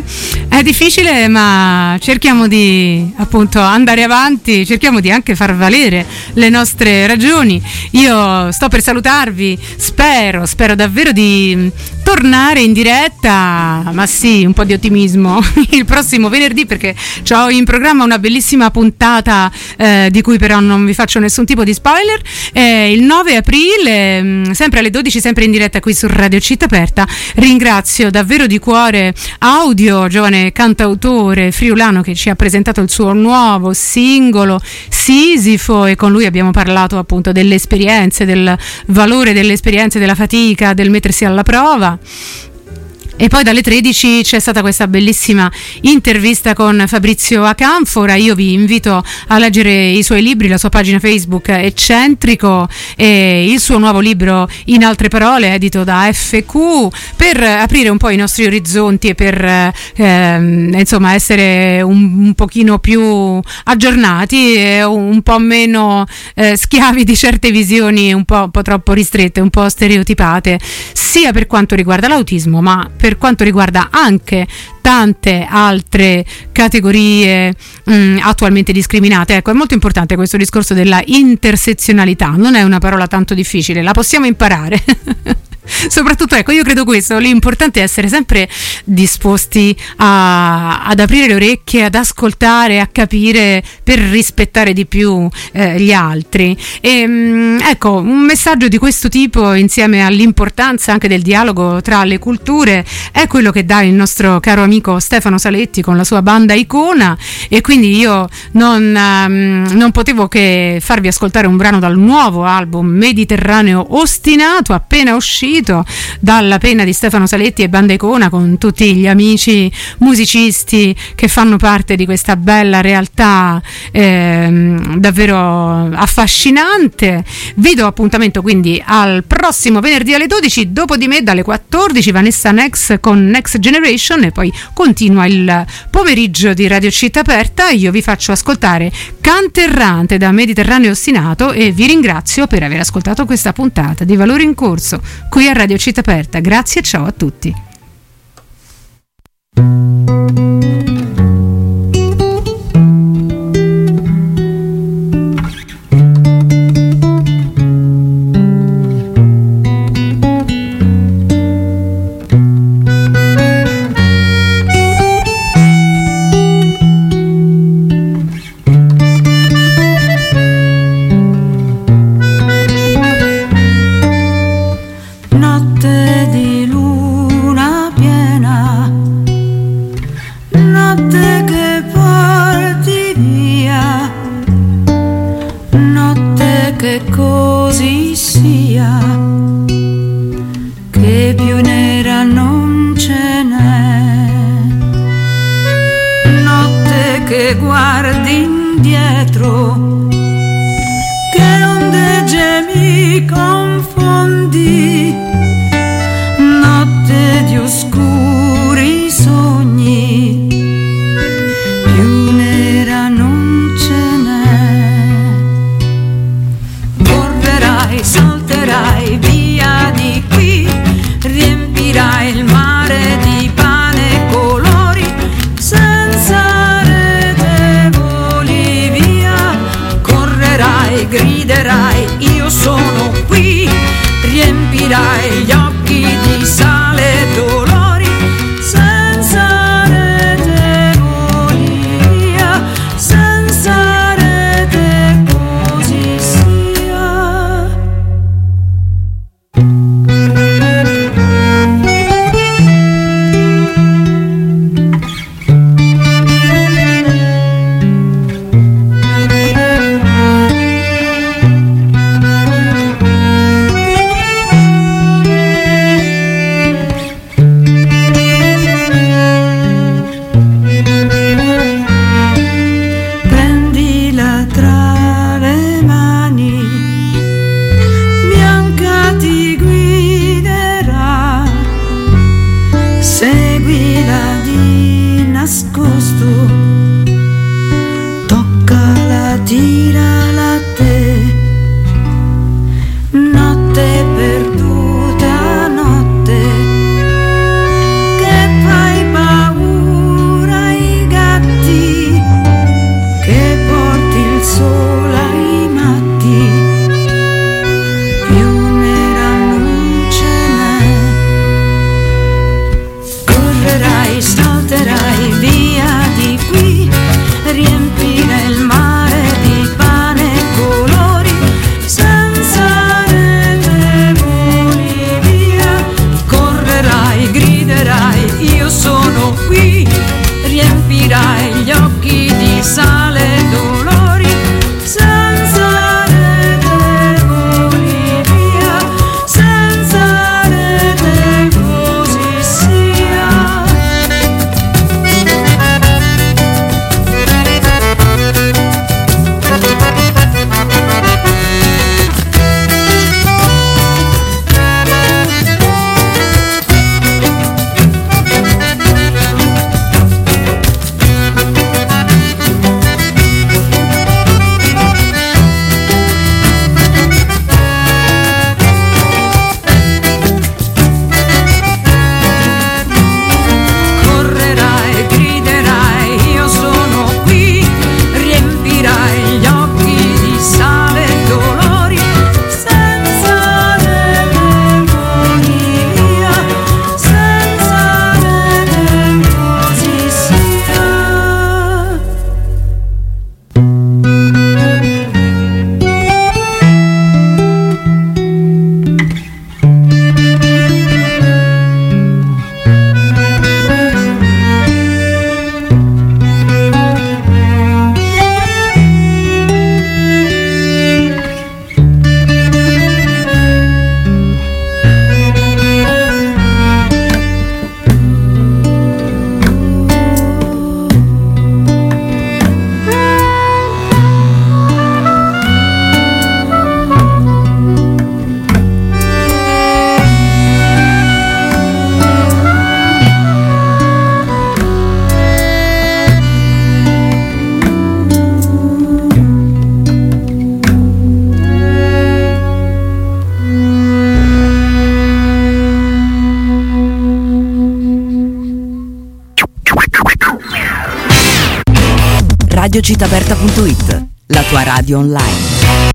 Speaker 1: ma cerchiamo di appunto andare avanti, cerchiamo di anche far valere le nostre ragioni. Io sto per salutarvi, spero davvero di tornare in diretta, ma sì, un po' di ottimismo il prossimo venerdì, perché ho in programma una bellissima puntata di cui però non vi faccio nessun tipo di spoiler, il 9 aprile sempre alle 12, sempre in diretta qui su Radio Città Aperta. Ringrazio davvero di cuore Audio, giovane cantautore friulano che ci ha presentato il suo nuovo singolo Sisifo, e con lui abbiamo parlato appunto delle esperienze, del valore delle esperienze, della fatica, del mettersi alla prova. E poi dalle 13 c'è stata questa bellissima intervista con Fabrizio Acanfora. Io vi invito a leggere i suoi libri, la sua pagina Facebook Eccentrico e il suo nuovo libro In altre parole, edito da FQ, per aprire un po' i nostri orizzonti e per insomma essere un pochino più aggiornati e un po' meno schiavi di certe visioni un po' troppo ristrette, un po' stereotipate, sia per quanto riguarda l'autismo, ma per quanto riguarda anche tante altre categorie attualmente discriminate. Ecco, è molto importante questo discorso della intersezionalità, non è una parola tanto difficile, la possiamo imparare. Soprattutto, ecco, io credo questo, l'importante è essere sempre disposti ad aprire le orecchie, ad ascoltare, a capire, per rispettare di più gli altri. E ecco, un messaggio di questo tipo, insieme all'importanza anche del dialogo tra le culture, è quello che dà il nostro caro amico Stefano Saletti con la sua banda Icona, e quindi io non potevo che farvi ascoltare un brano dal nuovo album Mediterraneo Ostinato, appena uscito dalla penna di Stefano Saletti e Banda Icona, con tutti gli amici musicisti che fanno parte di questa bella realtà davvero affascinante. Vi do appuntamento quindi al prossimo venerdì alle 12, dopo di me dalle 14 Vanessa Nex con Next Generation, e poi continua il pomeriggio di Radio Città Aperta. Io vi faccio ascoltare Canterrante da Mediterraneo Ostinato e vi ringrazio per aver ascoltato questa puntata di Valore in Corso qui a Radio Città Aperta. Grazie e ciao a tutti.
Speaker 13: Notte di luna via, che più nera non ce n'è. Notte che guardi indietro, che onde gemi confondi, notte di oscuri sogni, più nera non ce n'è. Correrai, salterai via di qui, riempirai il mare di pane e colori, senza rete voli via. Correrai, griderai, io sono qui, riempirai gli occhi di sale e dolori, senza rete voli via, senza rete così sia. Prendila tra le mani, bianca ti guiderà, seguila di nascosto, toccala, tirala a te. Notte perduta, notte che fai paura ai gatti, che porti il sole ai matti, più nera non ce n'è. Correrai, salterai via di qui, riempirai il mare di pane e colori, senza rete voli via. Correrai, griderai, io sono qui, riempirai gli occhi di sale e dolori, senza rete voli via, senza rete così sia. Correrai, griderai, io sono qui, riempirai gli occhi di sale e dolori, senza rete voli via, senza rete così sia.
Speaker 8: radiocitaberta.it, la tua radio online.